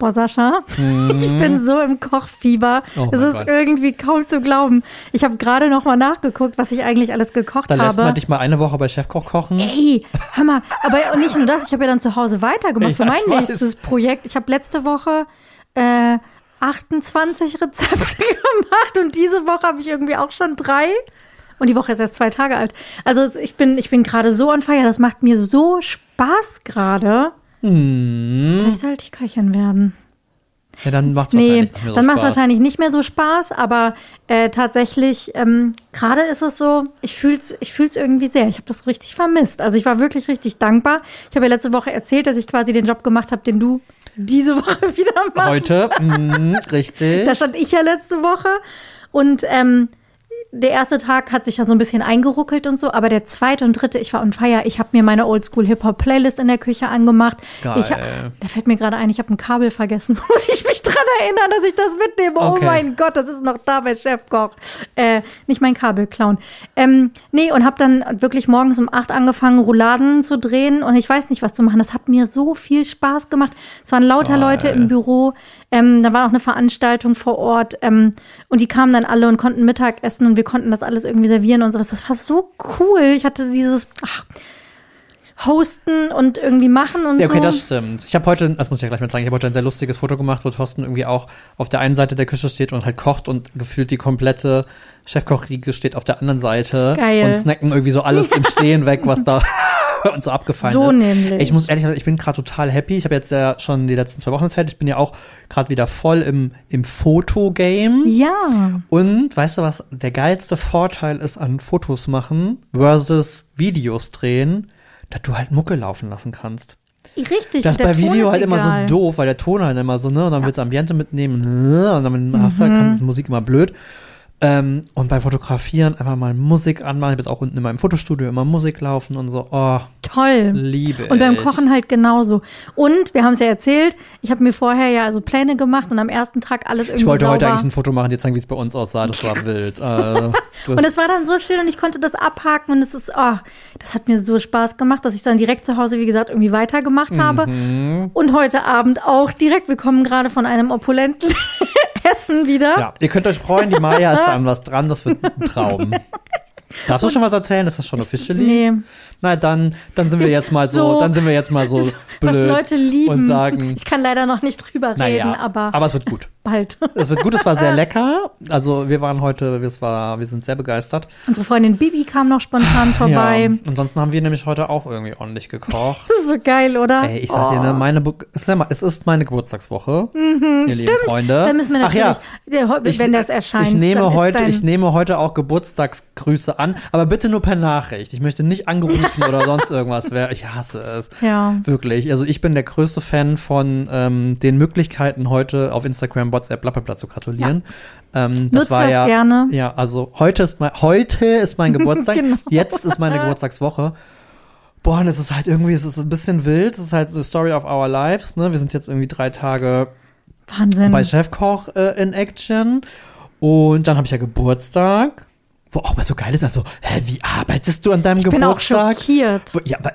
Boah, Sascha, ich bin so im Kochfieber. Es ist Gott. irgendwie kaum zu glauben. Ich habe gerade noch mal nachgeguckt, was ich eigentlich alles gekocht Da lässt habe. man dich mal eine Woche bei Chefkoch kochen. Ey, hör mal, aber nicht nur das, ich habe ja dann zu Hause weitergemacht für Ja, mein ich weiß. nächstes Projekt. Ich habe letzte Woche 28 Rezepte gemacht und diese Woche habe ich irgendwie auch schon 3. Und die Woche ist erst 2 Tage alt. Also ich bin gerade so on fire, das macht mir so Spaß gerade. Vielleicht sollte ich Köchin werden. Ja, dann macht's Nee, wahrscheinlich nicht mehr so dann macht es Spaß. wahrscheinlich nicht mehr so Spaß, aber tatsächlich, gerade ist es so, ich fühl's irgendwie sehr. Ich habe das richtig vermisst. Also ich war wirklich richtig dankbar. Ich habe ja letzte Woche erzählt, dass ich quasi den Job gemacht habe, den du diese Woche wieder machst. Heute, richtig. Da stand ich ja letzte Woche und der erste Tag hat sich dann so ein bisschen eingeruckelt und so, aber der zweite und dritte, ich war on fire. Ich habe mir meine Oldschool-Hip-Hop-Playlist in der Küche angemacht. Geil. Da fällt mir gerade ein, ich habe ein Kabel vergessen. Muss ich mich dran erinnern, dass ich das mitnehme? Okay. Oh mein Gott, das ist noch da bei Chefkoch. Nicht mein Kabel klauen. Nee, und habe dann wirklich morgens um 8 angefangen, Rouladen zu drehen und ich weiß nicht, was zu machen. Das hat mir so viel Spaß gemacht. Es waren lauter Leute im Büro. Da war auch eine Veranstaltung vor Ort und die kamen dann alle und konnten Mittag essen und wir konnten das alles irgendwie servieren und sowas. Das war so cool. Ich hatte dieses Hosten und irgendwie machen und Ja, okay, so. das stimmt. Ich habe heute, das muss ich ja gleich mal sagen, ich habe heute ein sehr lustiges Foto gemacht, wo Thorsten irgendwie auch auf der einen Seite der Küche steht und halt kocht und gefühlt die komplette Chefkochriege steht auf der anderen Seite. Geil. Und snacken irgendwie so alles im Stehen weg, was da und so abgefallen So ist. nämlich. Ich muss ehrlich sagen, ich bin gerade total happy. Ich habe jetzt ja schon die letzten 2 Wochen Zeit. Ich bin ja auch gerade wieder voll im Fotogame. Ja. Und weißt du, was der geilste Vorteil ist an Fotos machen versus Videos drehen? Dass du halt Mucke laufen lassen kannst. Richtig. Das und der bei Ton Video ist halt immer egal. so doof, weil der Ton halt immer so, ne, und dann willst du Ambiente mitnehmen, ne, und dann hast du halt, kannst du Musik immer blöd. Und beim Fotografieren einfach mal Musik anmachen. Ich habe jetzt auch unten in meinem Fotostudio immer Musik laufen und so, oh, Toll. liebe Und beim ich. Kochen halt genauso. Und wir haben es ja erzählt, ich habe mir vorher ja also Pläne gemacht und am ersten Tag alles irgendwie Ich wollte sauber. heute eigentlich ein Foto machen, dir zeigen, wie es bei uns aussah. Das war wild. Und es war dann so schön und ich konnte das abhaken und es ist, das hat mir so Spaß gemacht, dass ich dann direkt zu Hause, wie gesagt, irgendwie weitergemacht habe. Und heute Abend auch direkt. Wir kommen gerade von einem opulenten Essen wieder. Ja, ihr könnt euch freuen, die Maya ist da an was dran, das wird ein Traum. Darfst du schon was erzählen? Ist das schon officially? Nee. Na, dann sind wir jetzt mal so, So, blöd was Leute lieben. und sagen, Ich kann leider noch nicht drüber reden, naja, aber es wird gut. bald. Es wird gut, es war sehr lecker. Also wir waren heute, wir sind sehr begeistert. Unsere Freundin Bibi kam noch spontan vorbei. Ja, ansonsten haben wir nämlich heute auch irgendwie ordentlich gekocht. Das ist so geil, oder? Ey, ich sag dir, ne, es ist meine Geburtstagswoche, ihr lieben Freunde. Da müssen wir natürlich, wenn das erscheint, ich nehme dann ist heute auch Geburtstagsgrüße an, aber bitte nur per Nachricht. Ich möchte nicht angerufen oder sonst irgendwas werden. Ich hasse es. Ja. Wirklich. Also ich bin der größte Fan von den Möglichkeiten, heute auf Instagram, WhatsApp, blablabla zu gratulieren. Nutzt das gerne. Ja, also heute ist mein Geburtstag. Genau. Jetzt ist meine Geburtstagswoche. Boah, und es ist halt irgendwie, es ist ein bisschen wild. Es ist halt so Story of our lives, ne? Wir sind jetzt irgendwie 3 Tage Wahnsinn. bei Chefkoch in Action. Und dann habe ich ja Geburtstag. Wo auch mal so geil ist, also, wie arbeitest du an deinem Ich bin auch Geburtstag? schockiert. Ja, aber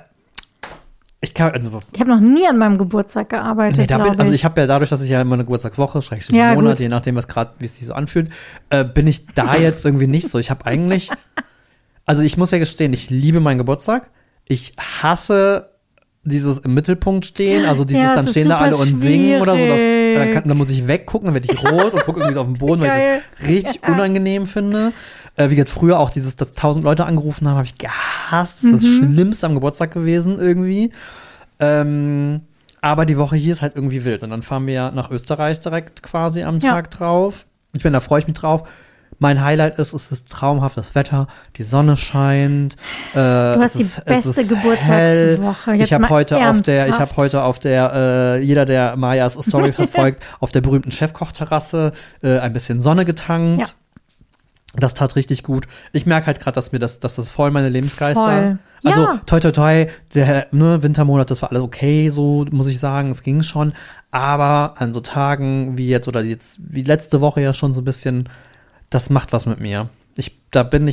ich habe noch nie an meinem Geburtstag gearbeitet, glaube ich habe ja dadurch, dass ich ja immer eine Geburtstagswoche, schrägstrich Ja, Monat, gut. je nachdem, wie es sich so anfühlt, bin ich da jetzt irgendwie nicht so. Ich habe eigentlich, also ich muss ja gestehen, ich liebe meinen Geburtstag. Ich hasse dieses im Mittelpunkt stehen, also dieses, Ja, es dann ist stehen da alle und singen oder so. schwierig. Dann muss ich weggucken, dann werde ich rot und gucke irgendwie so auf den Boden, weil Geil. ich das richtig unangenehm finde. Wie gesagt, früher auch dieses, dass 1000 Leute angerufen haben, habe ich gehasst. Das ist das Schlimmste am Geburtstag gewesen irgendwie. Aber die Woche hier ist halt irgendwie wild. Und dann fahren wir ja nach Österreich direkt quasi am Tag drauf. Da freue ich mich drauf. Mein Highlight ist, es ist traumhaft, das Wetter, die Sonne scheint. Du hast die beste Geburtstagswoche. Jetzt Ich habe mal heute ernsthaft. auf der, jeder, der Mayas Story verfolgt, auf der berühmten Chefkochterrasse ein bisschen Sonne getankt. Ja. Das tat richtig gut. Ich merke halt gerade, dass das voll meine Lebensgeister. Voll. Also Ja. toi toi toi, der Wintermonat, das war alles okay, so muss ich sagen, es ging schon. Aber an so Tagen wie jetzt oder wie letzte Woche ja schon so ein bisschen, das macht was mit mir. Da bin ich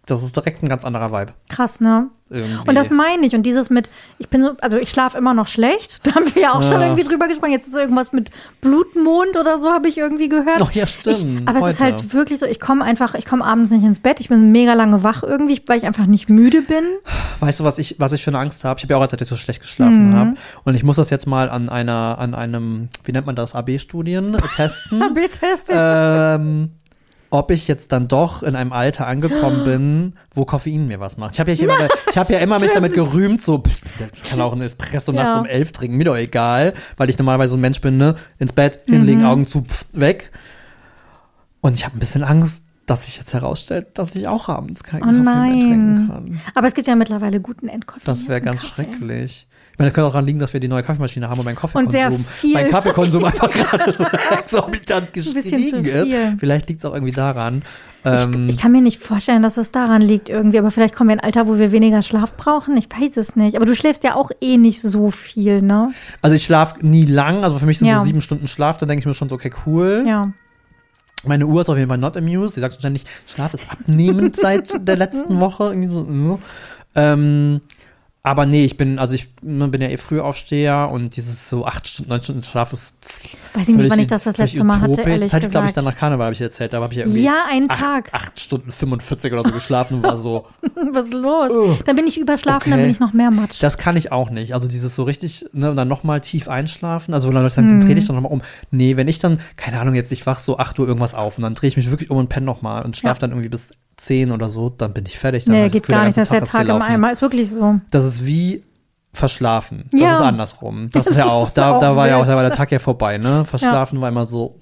das ist direkt ein ganz anderer Vibe. Krass, ne? Irgendwie. Und das meine ich. Und dieses mit, ich schlafe immer noch schlecht. Da haben wir ja auch schon irgendwie drüber gesprochen. Jetzt ist irgendwas mit Blutmond oder so, habe ich irgendwie gehört. Ach ja, stimmt. Aber es ist halt wirklich so, ich komme abends nicht ins Bett. Ich bin mega lange wach irgendwie, weil ich einfach nicht müde bin. Weißt du, was ich für eine Angst habe? Ich habe ja auch, als ich so schlecht geschlafen habe. Und ich muss das jetzt mal an einem, wie nennt man das, AB-Studien testen. AB-Testing. Ob ich jetzt dann doch in einem Alter angekommen bin, wo Koffein mir was macht. Ich habe ja immer mich damit gerühmt, so, ich kann auch einen Espresso nachts um 11 trinken, mir doch egal, weil ich normalerweise so ein Mensch bin, ne, ins Bett, hinlegen, Augen zu, weg. Und ich habe ein bisschen Angst, dass sich jetzt herausstellt, dass ich auch abends keinen Kaffee mehr trinken kann. Aber es gibt ja mittlerweile guten Entkoffein. Das wäre ganz schrecklich. Ich meine, das könnte auch daran liegen, dass wir die neue Kaffeemaschine haben und mein Kaffeekonsum einfach gerade so exorbitant gestiegen ist. Vielleicht liegt es auch irgendwie daran. Ich kann mir nicht vorstellen, dass es daran liegt irgendwie, aber vielleicht kommen wir in ein Alter, wo wir weniger Schlaf brauchen. Ich weiß es nicht. Aber du schläfst ja auch nicht so viel, ne? Also ich schlafe nie lang. Also für mich sind so 7 Stunden Schlaf. Da denke ich mir schon so, okay, cool. Ja. Meine Uhr ist auf jeden Fall not amused. Die sagt schon ständig, Schlaf ist abnehmend seit der letzten Woche. Irgendwie so. Aber nee, ich bin ja Frühaufsteher und dieses so 8 Stunden, 9 Stunden Schlaf ist weiß ich nicht, wann ich das letzte Mal hatte, ehrlich gesagt. Das hatte, glaube ich, dann nach Karneval, habe ich erzählt. Da habe ich ja irgendwie einen Tag. 8 Stunden 45 oder so geschlafen und war so. Was ist los? Dann bin ich überschlafen, dann bin ich noch mehr Matsch. Das kann ich auch nicht. Also dieses so richtig, ne, und dann nochmal tief einschlafen. Also wenn Leute sagen, dann dreh dich doch nochmal um. Nee, wenn ich dann, keine Ahnung, jetzt ich wach so 8 Uhr irgendwas auf und dann drehe ich mich wirklich um und penne nochmal und schlafe dann irgendwie bis 10 oder so, dann bin ich fertig. Dann geht gar nicht, das ist der Tag im Eimer. Ist wirklich so. Das ist wie verschlafen. Das ist andersrum. Das ist ja auch, da war der Tag ja vorbei, ne? Verschlafen war immer so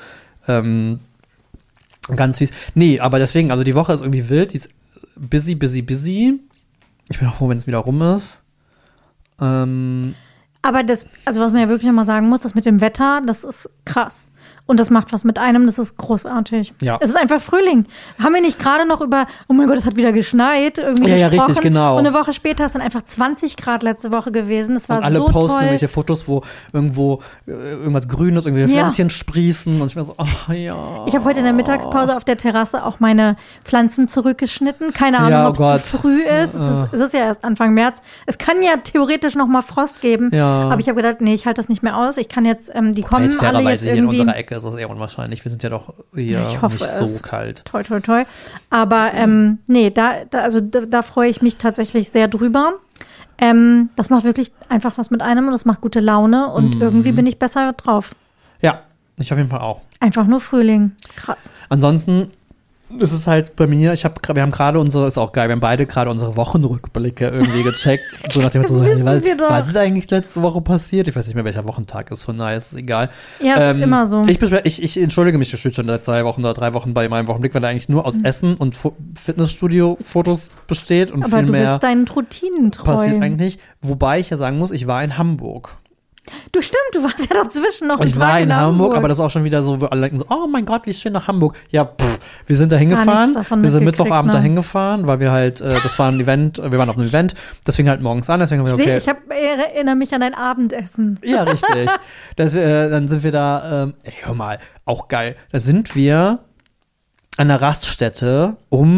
ganz fies. Nee, aber deswegen, also die Woche ist irgendwie wild, die ist busy. Ich bin auch froh, wenn es wieder rum ist. Aber was man ja wirklich nochmal sagen muss, das mit dem Wetter, das ist krass. Und das macht was mit einem, das ist großartig. Ja. Es ist einfach Frühling. Haben wir nicht gerade noch über, oh mein Gott, es hat wieder geschneit, irgendwie gesprochen? Ja, richtig, genau. Und eine Woche später ist dann einfach 20 Grad letzte Woche gewesen. Das war und alle so posten toll. irgendwelche Fotos, wo irgendwo irgendwas Grünes, irgendwelche Pflänzchen sprießen. Und ich mir so, ach ja. Ich habe heute in der Mittagspause auf der Terrasse auch meine Pflanzen zurückgeschnitten. Keine Ahnung, ob es zu früh ist. Es ist ja erst Anfang März. Es kann ja theoretisch noch mal Frost geben. Ja. Aber ich habe gedacht, nee, ich halte das nicht mehr aus. Ich kann jetzt, die kommen alle jetzt irgendwie. Hier in unserer Ecke ist das eher unwahrscheinlich. Wir sind ja doch hier nicht so kalt. Toi, toi, toi. Aber nee, da freue ich mich tatsächlich sehr drüber. Das macht wirklich einfach was mit einem und das macht gute Laune und irgendwie bin ich besser drauf. Ja, ich auf jeden Fall auch. Einfach nur Frühling. Krass. Ansonsten ist es halt bei mir, wir haben gerade ist auch geil, wir haben beide gerade unsere Wochenrückblicke irgendwie gecheckt. So nach dem Motto, was ist eigentlich letzte Woche passiert? Ich weiß nicht mehr, welcher Wochentag ist, von daher ist es egal. Ja, ist immer so. Ich entschuldige mich schon seit 2 Wochen oder 3 Wochen bei meinem Wochenblick, weil er eigentlich nur aus Essen und Fitnessstudio-Fotos besteht und aber viel mehr. Aber du bist deinen Routinen treu. Passiert eigentlich, wobei ich ja sagen muss, ich war in Hamburg. Du stimmt, du warst ja dazwischen noch. Ich war in Hamburg, aber das ist auch schon wieder so, wo alle denken so, oh mein Gott, wie schön nach Hamburg. Ja, wir sind da hingefahren. Wir sind Mittwochabend da hingefaffen, weil wir halt, das war ein Event, wir waren auf einem Event, deswegen halt morgens an. Deswegen haben wir, ich erinnere mich an ein Abendessen. Ja, richtig. Dann sind wir da, hör mal, auch geil. Da sind wir an der Raststätte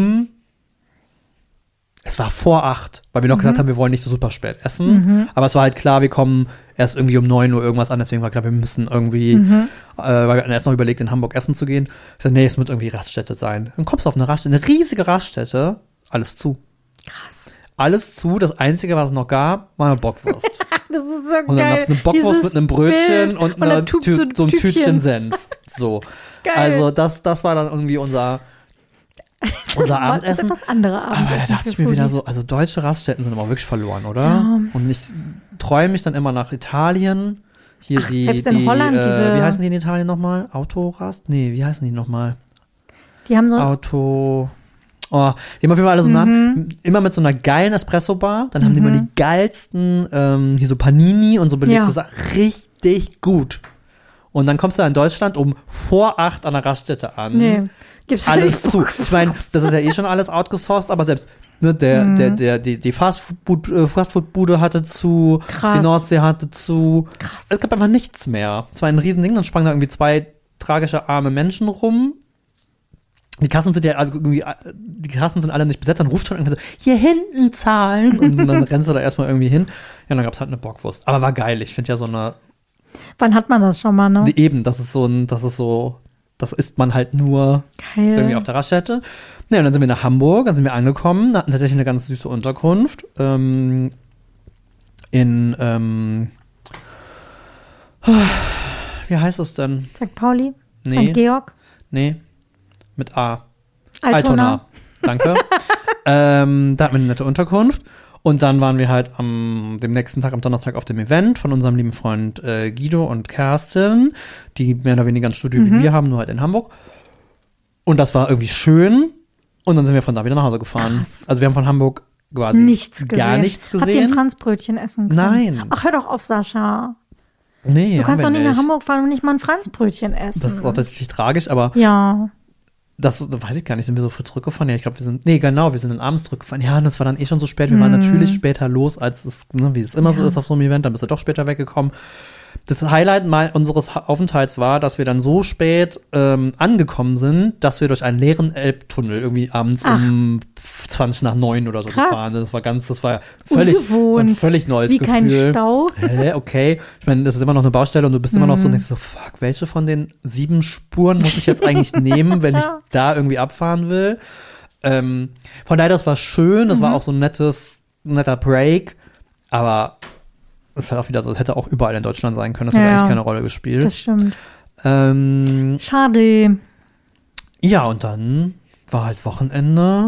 es war vor 8, weil wir noch gesagt haben, wir wollen nicht so super spät essen. Aber es war halt klar, wir kommen erst irgendwie um 9 Uhr irgendwas an. Deswegen war klar, wir müssen irgendwie, weil wir hatten erst noch überlegt, in Hamburg essen zu gehen. Ich sagte, nee, es wird irgendwie Raststätte sein. Dann kommst du auf eine Raststätte, eine riesige Raststätte, alles zu. Krass. Alles zu, das Einzige, was es noch gab, war eine Bockwurst. Das ist so geil. Und dann gab es eine Bockwurst mit einem Brötchen und so ein Tütchen Senf. So. Geil. Also das war dann irgendwie unser Abendessen. Das ist etwas andere Abendessen. Aber da dachte ich mir wieder so, also deutsche Raststätten sind aber wirklich verloren, oder? Ja. Und ich träume mich dann immer nach Italien. Hier selbst in Holland wie heißen die in Italien nochmal? Autorast? Nee, wie heißen die nochmal? Die haben so die haben auf jeden Fall alle so immer mit so einer geilen Espresso-Bar. Dann haben die immer die geilsten, hier so Panini und so belegte Sachen. Richtig gut. Und dann kommst du in Deutschland vor 8 an der Raststätte an. Nee. Gibt's alles zu. Ich meine, das ist ja schon alles outgesourced, aber selbst die Fastfood-Bude hatte zu, krass. Die Nordsee hatte zu. Krass. Es gab einfach nichts mehr. Es war ein Riesending, dann sprangen da irgendwie 2 tragische arme Menschen rum. die Kassen sind ja irgendwie, die Kassen sind alle nicht besetzt, dann ruft schon irgendwie so, hier hinten zahlen. Und dann rennst du da erstmal irgendwie hin. Ja, dann gab's halt eine Bockwurst. Aber war geil. Ich finde ja so eine. Wann hat man das schon mal, ne? Eben, das isst man halt nur Geil. irgendwie auf der Raststätte. Ja, und dann sind wir nach Hamburg, dann sind wir angekommen, hatten tatsächlich eine ganz süße Unterkunft. Wie heißt es denn? St. Pauli? Nee. St. Georg? Nee, mit A. Altona. Danke. Da hatten wir eine nette Unterkunft. Und dann waren wir halt dem nächsten Tag, am Donnerstag, auf dem Event von unserem lieben Freund Guido und Kerstin, die mehr oder weniger ein Studio wie wir haben, nur halt in Hamburg. Und das war irgendwie schön. Und dann sind wir von da wieder nach Hause gefahren. Krass. Also wir haben von Hamburg quasi gar nichts gesehen. Habt ihr ein Franzbrötchen essen können? Nein. Ach, hör doch auf, Sascha. Nee, Du kannst doch haben nicht wir nach Hamburg fahren und nicht mal ein Franzbrötchen essen. Das ist auch tatsächlich tragisch, aber ja. das weiß ich gar nicht. Sind wir so früh zurückgefahren? Ja, ich glaube, wir sind dann abends zurückgefahren. Ja, und das war dann eh schon so spät. Wir waren natürlich später los, als es, wie es immer so ist auf so einem Event. Dann bist du doch später weggekommen. Das Highlight unseres Aufenthalts war, dass wir dann so spät angekommen sind, dass wir durch einen leeren Elbtunnel irgendwie abends um 20:09 oder so gefahren sind. Das war ein völlig neues Wie Gefühl. kein Stau. Okay. Ich meine, das ist immer noch eine Baustelle und du bist immer noch so und denkst so, fuck, welche von den 7 Spuren muss ich jetzt eigentlich nehmen, wenn ich da irgendwie abfahren will? Von daher, das war schön. Das war auch so ein netter Break. Aber es ist halt auch wieder so, es hätte auch überall in Deutschland sein können. Das hätte eigentlich keine Rolle gespielt. Das stimmt. Schade. Ja, und dann war halt Wochenende.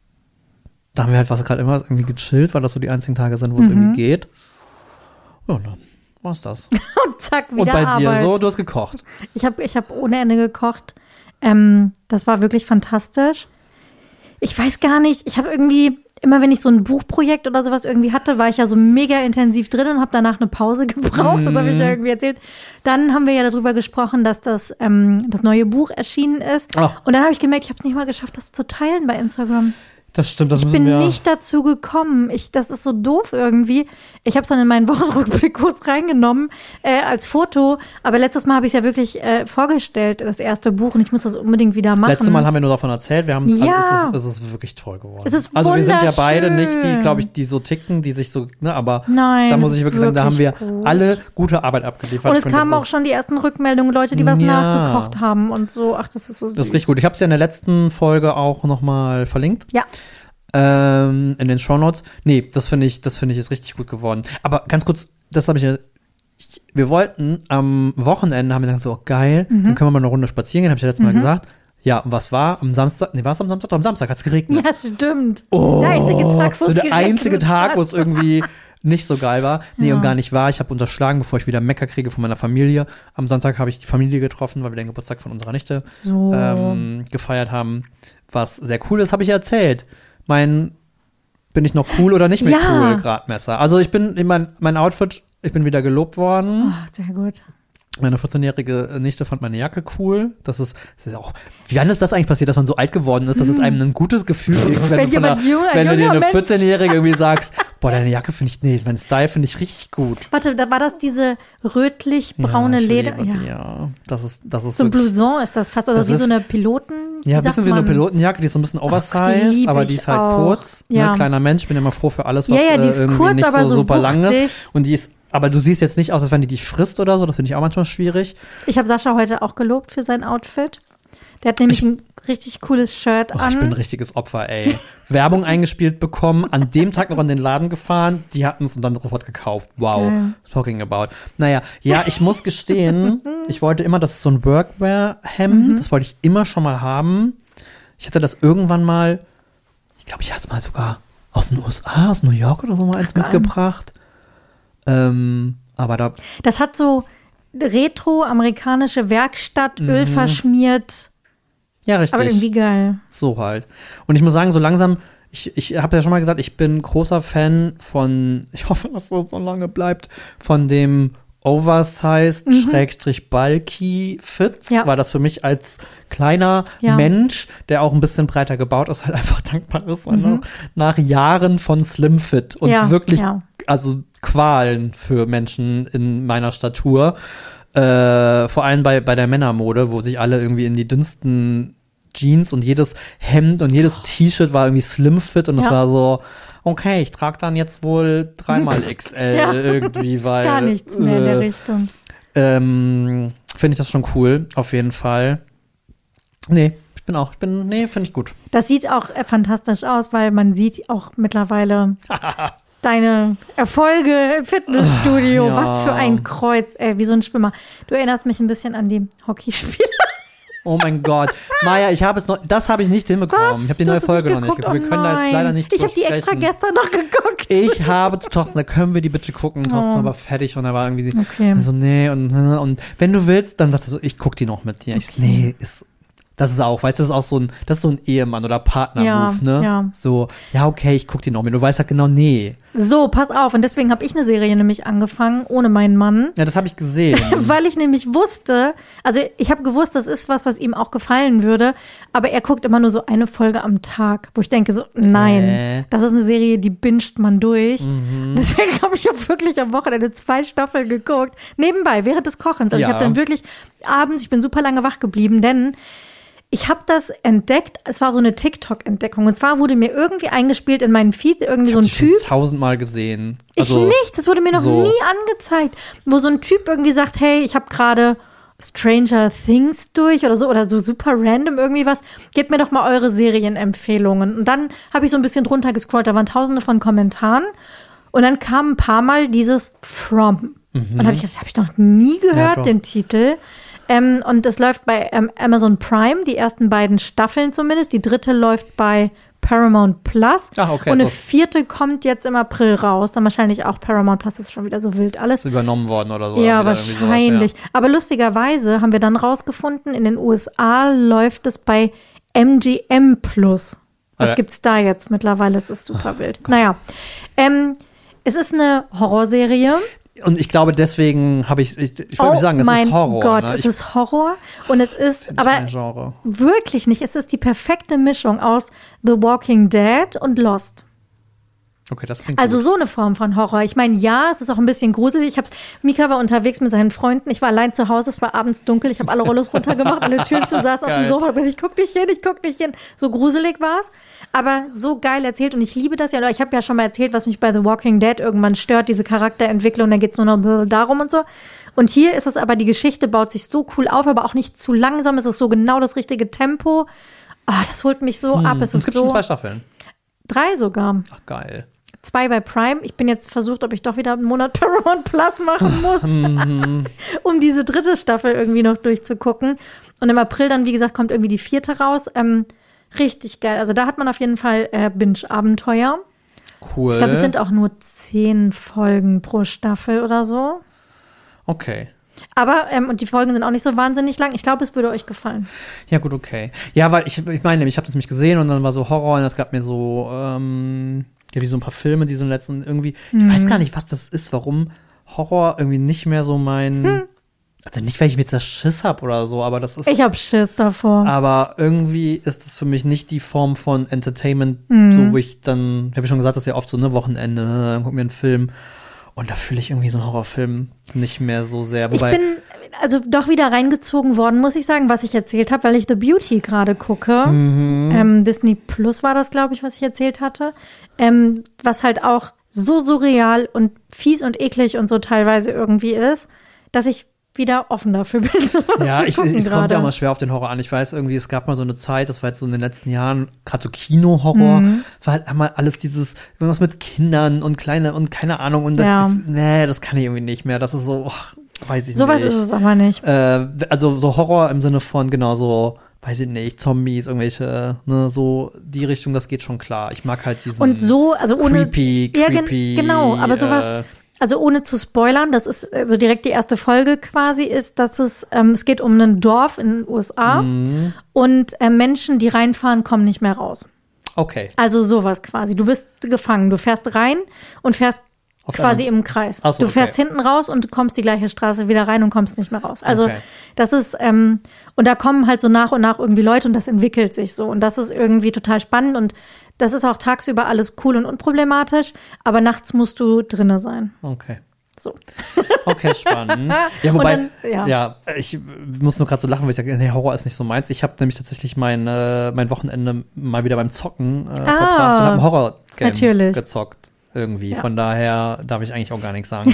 Da haben wir halt gerade immer irgendwie gechillt, weil das so die einzigen Tage sind, wo es irgendwie geht. Ja, und dann war's das. Und zack, wieder Und bei Arbeit. dir so, du hast gekocht. Ich hab ohne Ende gekocht. Das war wirklich fantastisch. Ich weiß gar nicht, ich habe irgendwie, immer wenn ich so ein Buchprojekt oder sowas irgendwie hatte, war ich ja so mega intensiv drin und habe danach eine Pause gebraucht. Das habe ich ja irgendwie erzählt. Dann haben wir ja darüber gesprochen, dass das neue Buch erschienen ist. Oh. Und dann habe ich gemerkt, ich habe es nicht mal geschafft, das zu teilen bei Instagram. Das stimmt, das Ich bin nicht dazu gekommen. Das ist so doof irgendwie. Ich habe es dann in meinen Wochenrückblick kurz reingenommen als Foto. Aber letztes Mal habe ich es ja wirklich vorgestellt, das erste Buch. Und ich muss das unbedingt wieder machen. Letztes Mal haben wir nur davon erzählt. Wir haben es ist wirklich toll geworden. Es ist also wir sind ja beide nicht wunderschön. die, glaube ich, die so ticken, die sich so, ne, aber Nein, da muss das ich ist wirklich sagen, da haben wir gut. alle gute Arbeit abgeliefert. Und Ich es finde, kamen das auch schon die ersten Rückmeldungen, Leute, die was Ja. nachgekocht haben und so. Ach, das ist so süß. Das ist richtig gut. Ich habe es ja in der letzten Folge auch nochmal verlinkt. Ja. In den Shownotes. Nee, das finde ich ist richtig gut geworden. Aber ganz kurz, das habe ich ja. Wir wollten am Wochenende, haben wir gesagt, so geil, dann können wir mal eine Runde spazieren gehen, habe ich ja letztes Mal gesagt. Ja, und was war am Samstag? Nee, war es am Samstag? Doch, am Samstag hat es geregnet. Ja, stimmt. Oh, der einzige Tag, wo es der einzige Tag, wo es hat. irgendwie nicht so geil war. Nee, Ja. und gar nicht war. Ich habe unterschlagen, bevor ich wieder Mecker kriege von meiner Familie. Am Sonntag habe ich die Familie getroffen, weil wir den Geburtstag von unserer Nichte So. gefeiert haben. Was sehr cool ist, habe ich erzählt. Bin ich noch cool oder nicht mit Ja. cool Gradmesser? Also ich bin, mein Outfit, ich bin wieder gelobt worden. Oh, sehr gut. Meine 14-jährige Nichte fand meine Jacke cool. Das ist auch, wie wann ist das eigentlich passiert, dass man so alt geworden ist, dass es einem ein gutes Gefühl gibt, wenn du dir eine 14-Jährige irgendwie sagst, boah, deine Jacke finde ich, nee, mein Style finde ich richtig gut. Warte, da war das diese rötlich-braune ich Leder? liebe die, Ja. ja. Das ist So ein wirklich, Blouson ist das fast, oder Das wie so ist- eine Piloten. ja, ein sagt bisschen wie eine man? Pilotenjacke, die ist so ein bisschen Gott, die oversized, liebe aber die ich ist halt auch. kurz. Ja. Ne, kleiner Mensch, ich bin immer froh für alles, was Ja, die ist irgendwie kurz, nicht aber so super lang wuchtig. ist. Und die ist, aber du siehst jetzt nicht aus, als wenn die dich frisst oder so, das finde ich auch manchmal schwierig. Ich habe Sascha heute auch gelobt für sein Outfit. Der hat nämlich ein richtig cooles Shirt Oh, an. ich bin ein richtiges Opfer, ey. Werbung eingespielt bekommen, an dem Tag noch in den Laden gefahren, die hatten es und dann sofort gekauft. Wow, Geil. talking about. Naja, ja, ich muss gestehen, ich wollte immer, das ist so ein Workwear-Hemd, das wollte ich immer schon mal haben. Ich hatte das irgendwann mal, ich glaube, ich hatte mal sogar aus den USA, aus New York oder so mal eins mitgebracht. Aber da, Das hat so retro-amerikanische Werkstatt, Öl verschmiert, ja, richtig. aber irgendwie geil. So halt. Und ich muss sagen, so langsam, ich habe ja schon mal gesagt, ich bin großer Fan von, ich hoffe, dass das so lange bleibt, von dem Oversized Schrägstrich-Bulky Fits, Ja. weil das für mich als kleiner Ja. Mensch, der auch ein bisschen breiter gebaut ist, halt einfach dankbar ist, weil nach Jahren von Slim Fit und Ja, wirklich, ja. also Qualen für Menschen in meiner Statur, vor allem bei der Männermode, wo sich alle irgendwie in die dünnsten Jeans und jedes Hemd und jedes T-Shirt war irgendwie Slim-Fit und es war so, okay, ich trage dann jetzt wohl 3x XL irgendwie, weil gar nichts mehr in der Richtung. Finde ich das schon cool, auf jeden Fall. Nee, finde ich gut. Das sieht auch fantastisch aus, weil man sieht auch mittlerweile deine Erfolge im Fitnessstudio. Ja. Was für ein Kreuz, wie so ein Schwimmer. Du erinnerst mich ein bisschen an die Hockeyspieler. Oh mein Gott. Maja, das habe ich nicht hinbekommen. Was? Ich habe die Du neue hast es Folge nicht noch nicht geguckt? geguckt. Wir können da jetzt leider nicht Ich habe die extra gestern noch geguckt. Ich habe zu Thorsten, da können wir die bitte gucken. Thorsten war fertig und er war irgendwie Okay. so, nee, und wenn du willst, dann dachte er so, ich guck die noch mit dir. Ich so, nee, das ist auch, weißt du, das ist so ein Ehemann- oder Partner-Move, ne? Ja. So, ja, okay, ich guck die noch mit. Du weißt halt genau, nee. So, pass auf. Und deswegen habe ich eine Serie nämlich angefangen, ohne meinen Mann. Ja, das habe ich gesehen. Weil ich nämlich wusste, also ich habe gewusst, das ist was ihm auch gefallen würde, aber er guckt immer nur so eine Folge am Tag, wo ich denke so, nein, das ist eine Serie, die binscht man durch. Deswegen habe ich auch wirklich am Wochenende 2 Staffeln geguckt, nebenbei, während des Kochens. Also ich habe dann wirklich abends, ich bin super lange wach geblieben, denn ich habe das entdeckt, es war so eine TikTok-Entdeckung. Und zwar wurde mir irgendwie eingespielt in meinen Feed irgendwie so ein Typ. Ich habe 1000-mal gesehen. Ich nicht, das wurde mir noch nie angezeigt. Wo so ein Typ irgendwie sagt, hey, ich habe gerade Stranger Things durch oder so super random irgendwie was. Gebt mir doch mal eure Serienempfehlungen. Und dann habe ich so ein bisschen drunter gescrollt, da waren tausende von Kommentaren. Und dann kam ein paar Mal dieses From. Und habe ich gedacht, das habe ich noch nie gehört, den Titel. Und es läuft bei Amazon Prime, die ersten 2 Staffeln zumindest. Die 3. läuft bei Paramount Plus. Ach, okay, und eine so. 4. kommt jetzt im April raus. Dann wahrscheinlich auch Paramount Plus, ist schon wieder so wild alles. Ist übernommen worden oder so. Ja, oder wahrscheinlich. Sowas, Aber lustigerweise haben wir dann rausgefunden, in den USA läuft es bei MGM Plus. Was gibt's da jetzt mittlerweile? Es ist super wild. Naja, es ist eine Horrorserie. Und ich glaube, deswegen habe ich wollte nicht sagen, das ist Horror. Oh mein Gott, ne? es ist Horror und es ist aber kein Genre. wirklich nicht. Es ist die perfekte Mischung aus The Walking Dead und Lost. Okay, das klingt Also gut. so eine Form von Horror. Ich meine, ja, es ist auch ein bisschen gruselig. Mika war unterwegs mit seinen Freunden. Ich war allein zu Hause. Es war abends dunkel. Ich habe alle Rollos runtergemacht, alle Türen zu, saß auf dem Sofa. Ich guck nicht hin. So gruselig war's. Aber so geil erzählt. Und ich liebe das ja. Ich habe ja schon mal erzählt, was mich bei The Walking Dead irgendwann stört, diese Charakterentwicklung. Da geht's nur noch darum und so. Und hier ist es aber, die Geschichte baut sich so cool auf, aber auch nicht zu langsam. Es ist so genau das richtige Tempo. Das holt mich so ab. Es gibt so schon 2 Staffeln. 3 sogar. Ach, geil. 2 bei Prime. Ich bin jetzt versucht, ob ich doch wieder einen Monat Paramount Plus machen muss, um diese 3. Staffel irgendwie noch durchzugucken. Und im April dann, wie gesagt, kommt irgendwie die 4. raus. Richtig geil. Also da hat man auf jeden Fall Binge-Abenteuer. Cool. Ich glaube, es sind auch nur 10 Folgen pro Staffel oder so. Okay. Aber, und die Folgen sind auch nicht so wahnsinnig lang. Ich glaube, es würde euch gefallen. Ja, gut, okay. Ja, weil ich meine, ich habe das nämlich gesehen und dann war so Horror und es gab mir so, wie so ein paar Filme, die so letzten irgendwie, ich weiß gar nicht, was das ist, warum Horror irgendwie nicht mehr so mein, also nicht, weil ich jetzt das Schiss habe oder so, aber das ist. Ich habe Schiss davor. Aber irgendwie ist das für mich nicht die Form von Entertainment, so wo ich dann, habe ich schon gesagt, das ist ja oft so, ne, Wochenende, dann guck mir einen Film und da fühle ich irgendwie so einen Horrorfilm nicht mehr so sehr. Wobei, ich bin also doch wieder reingezogen worden, muss ich sagen, was ich erzählt habe, weil ich The Beauty gerade gucke. Disney Plus war das, glaube ich, was ich erzählt hatte. Was halt auch so surreal und fies und eklig und so teilweise irgendwie ist, dass ich wieder offen dafür bin. ja, es kommt ja immer schwer auf den Horror an. Ich weiß irgendwie, es gab mal so eine Zeit, das war jetzt so in den letzten Jahren, gerade so Kino-Horror. Es war halt einmal alles dieses, irgendwas mit Kindern und kleine und keine Ahnung. Und das ist, das kann ich irgendwie nicht mehr. Das ist so, weiß ich Sowas nicht. ist es aber nicht. Also so Horror im Sinne von, genau so, weiß ich nicht, Zombies, irgendwelche, ne, so die Richtung, das geht schon klar. Ich mag halt diesen und so, also ohne creepy, genau, aber sowas, also ohne zu spoilern, das ist also direkt die erste Folge quasi, ist, dass es geht um ein Dorf in den USA und Menschen, die reinfahren, kommen nicht mehr raus. Okay. Also sowas quasi. Du bist gefangen, du fährst rein und fährst quasi im Kreis. Ach so, du fährst hinten raus und kommst die gleiche Straße wieder rein und kommst nicht mehr raus. Also das ist, und da kommen halt so nach und nach irgendwie Leute und das entwickelt sich so. Und das ist irgendwie total spannend und das ist auch tagsüber alles cool und unproblematisch, aber nachts musst du drinne sein. Okay. So. Okay, spannend. Ja, wobei, dann, ja, ich muss nur gerade so lachen, weil ich sage, nee, Horror ist nicht so meins. Ich habe nämlich tatsächlich mein Wochenende mal wieder beim Zocken verbracht und habe ein Horror-Game gezockt irgendwie. Ja. Von daher darf ich eigentlich auch gar nichts sagen.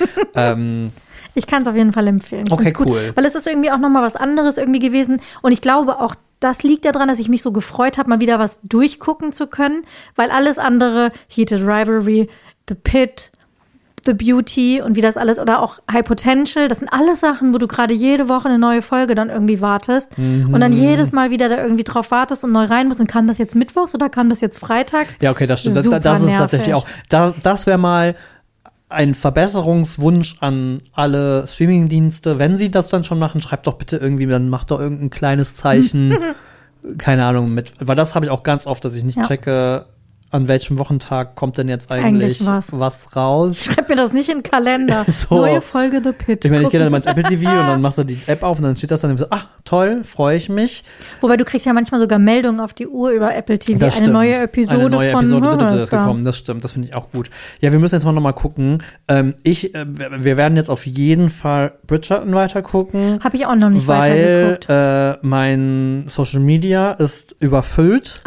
Ich kann es auf jeden Fall empfehlen. Ich okay, gut, cool. Weil es ist irgendwie auch noch mal was anderes irgendwie gewesen. Und ich glaube auch, das liegt daran, dass ich mich so gefreut habe, mal wieder was durchgucken zu können. Weil alles andere, Heated Rivalry, The Pit, The Beauty und wie das alles, oder auch High Potential, das sind alles Sachen, wo du gerade jede Woche eine neue Folge dann irgendwie wartest und dann jedes Mal wieder da irgendwie drauf wartest und neu rein musst. Und kam das jetzt mittwochs oder kam das jetzt freitags? Ja, okay, das stimmt. Das ist tatsächlich auch, das wäre mal ein Verbesserungswunsch an alle Streamingdienste. Wenn sie das dann schon machen, schreibt doch bitte irgendwie, dann macht doch irgendein kleines Zeichen, keine Ahnung, mit. Weil das habe ich auch ganz oft, dass ich nicht checke, an welchem Wochentag kommt denn jetzt eigentlich was raus? Schreib mir das nicht in den Kalender. So. Neue Folge The Pit. Ich meine, ich gehe dann mal ins Apple TV und dann machst du die App auf und dann steht das dann so, toll, freue ich mich. Wobei du kriegst ja manchmal sogar Meldungen auf die Uhr über Apple TV. Das eine stimmt. neue Episode ist gekommen. Das stimmt, das finde ich auch gut. Ja, wir müssen jetzt mal noch mal gucken. Wir werden jetzt auf jeden Fall Bridgerton weiter gucken. Habe ich auch noch nicht weitergeguckt. Weil mein Social Media ist überfüllt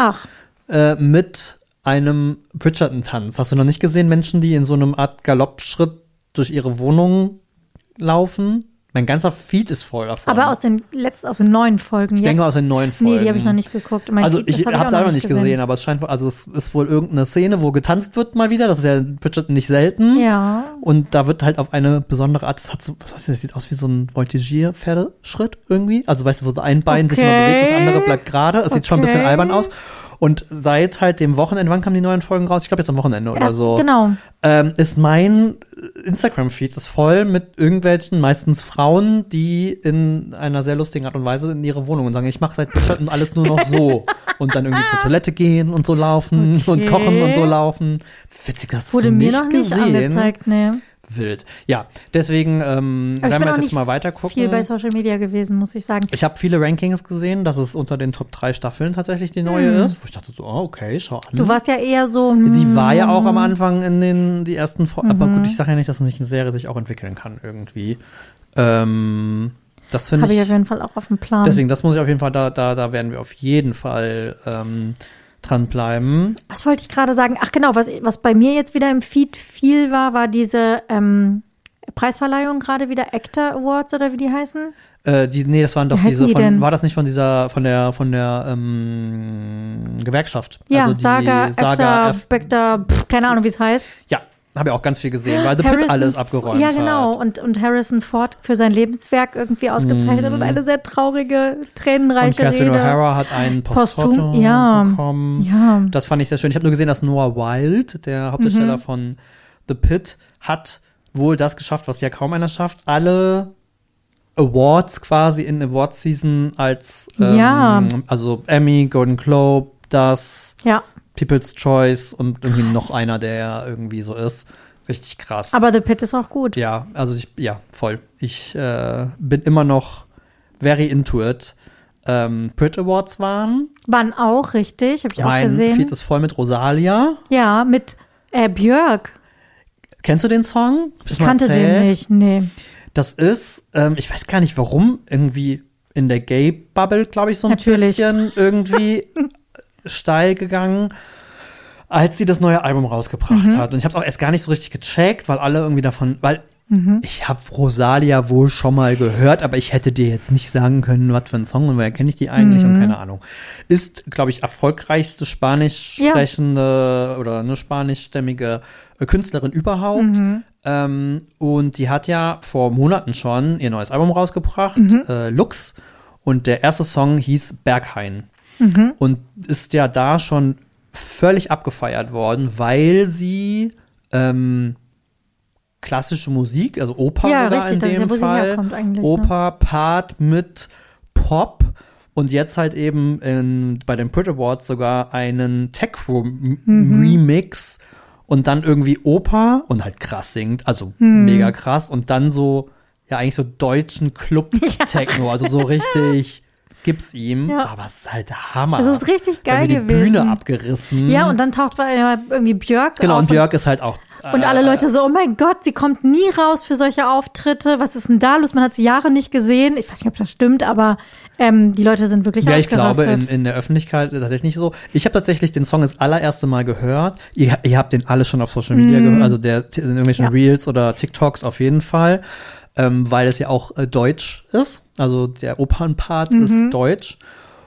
mit einem Bridgerton-Tanz. Hast du noch nicht gesehen, Menschen, die in so einem Art Galoppschritt durch ihre Wohnung laufen? Mein ganzer Feed ist voll davon. Aber aus den neuen Folgen Ich denke aus den neuen Folgen. Nee, die habe ich noch nicht geguckt. Ich habe es einfach nicht gesehen, aber es scheint, also es ist wohl irgendeine Szene, wo getanzt wird mal wieder. Das ist ja Bridgerton nicht selten. Ja. Und da wird halt auf eine besondere Art, das sieht aus wie so ein Voltigier-Pferdeschritt irgendwie. Also weißt du, wo so ein Bein sich immer bewegt, das andere bleibt gerade. Es sieht schon ein bisschen albern aus. Und seit halt dem Wochenende, wann kamen die neuen Folgen raus? Ich glaube jetzt am Wochenende oder so. Genau. Ist mein Instagram-Feed voll mit irgendwelchen, meistens Frauen, die in einer sehr lustigen Art und Weise in ihre Wohnung und sagen, ich mache seit Bridgerton alles nur noch so. Und dann irgendwie zur Toilette gehen und so laufen und kochen und so laufen. Witzig, das hast du nicht gesehen. Wurde mir noch nicht angezeigt, ne. Wild. Ja, deswegen werden wir jetzt mal weiter gucken. Viel bei Social Media gewesen, muss ich sagen. Ich habe viele Rankings gesehen, dass es unter den Top 3 Staffeln tatsächlich die neue ist. Wo ich dachte so, okay, schau an. Du warst ja eher so. Die war ja auch am Anfang in die ersten Folgen. Aber gut, ich sage ja nicht, dass nicht eine Serie sich auch entwickeln kann irgendwie. Das finde ich. Habe ich auf jeden Fall auch auf dem Plan. Deswegen, das muss ich auf jeden Fall, da werden wir auf jeden Fall dranbleiben. Was wollte ich gerade sagen? Ach genau, was bei mir jetzt wieder im Feed viel war diese Preisverleihung gerade wieder, Actor Awards oder wie die heißen? Das waren doch diese war das nicht von der Gewerkschaft? Ja, also die Saga, Bector, keine Ahnung, wie es heißt. Ja, habe ich auch ganz viel gesehen, weil The Pit alles abgeräumt hat. Ja, genau. Und Harrison Ford für sein Lebenswerk irgendwie ausgezeichnet und eine sehr traurige, tränenreiche Rede. Und Catherine O'Hara hat einen Posthum bekommen. Ja. Das fand ich sehr schön. Ich habe nur gesehen, dass Noah Wilde, der Hauptdarsteller von The Pit, hat wohl das geschafft, was ja kaum einer schafft. Alle Awards quasi in Award-Season als also Emmy, Golden Globe, People's Choice und irgendwie noch einer, der irgendwie so ist. Richtig krass. Aber The Pit ist auch gut. Ja, also voll. Ich bin immer noch very into it. Brit Awards waren auch, richtig. Hab ich auch gesehen. Mein Feed ist voll mit Rosalia. Ja, mit Björk. Kennst du den Song? Ich kannte den nicht, nee. Das ist, ich weiß gar nicht warum, irgendwie in der Gay-Bubble, glaube ich, so ein bisschen irgendwie steil gegangen, als sie das neue Album rausgebracht hat. Und ich habe es auch erst gar nicht so richtig gecheckt, weil alle irgendwie ich habe Rosalia wohl schon mal gehört, aber ich hätte dir jetzt nicht sagen können, was für ein Song und woher kenne ich die eigentlich und keine Ahnung. Ist, glaube ich, erfolgreichste spanisch sprechende oder eine spanischstämmige Künstlerin überhaupt. Und die hat ja vor Monaten schon ihr neues Album rausgebracht, Lux. Und der erste Song hieß Berghain. Und ist ja da schon völlig abgefeiert worden, weil sie klassische Musik, also Oper sogar in dem Fall, Oper Part mit Pop und jetzt halt eben bei den Brit Awards sogar einen Tech-Remix und dann irgendwie Oper und halt krass singt, also mega krass und dann so, ja eigentlich so deutschen Club-Techno, also so richtig gibt's ihm, aber es ist halt Hammer. Das ist richtig geil gewesen. Die gewesen. Bühne abgerissen. Ja, und dann taucht irgendwie Björk Genau, auf. und Björk ist halt auch Und alle Leute so, oh mein Gott, sie kommt nie raus für solche Auftritte. Was ist denn da los? Man hat sie Jahre nicht gesehen. Ich weiß nicht, ob das stimmt, aber die Leute sind wirklich ausgerastet. Ja, ich glaube, in der Öffentlichkeit tatsächlich nicht so. Ich habe tatsächlich den Song das allererste Mal gehört. Ihr habt den alles schon auf Social Media gehört, also in irgendwelchen Reels oder TikToks auf jeden Fall, weil es ja auch deutsch ist. Also der Opernpart ist deutsch.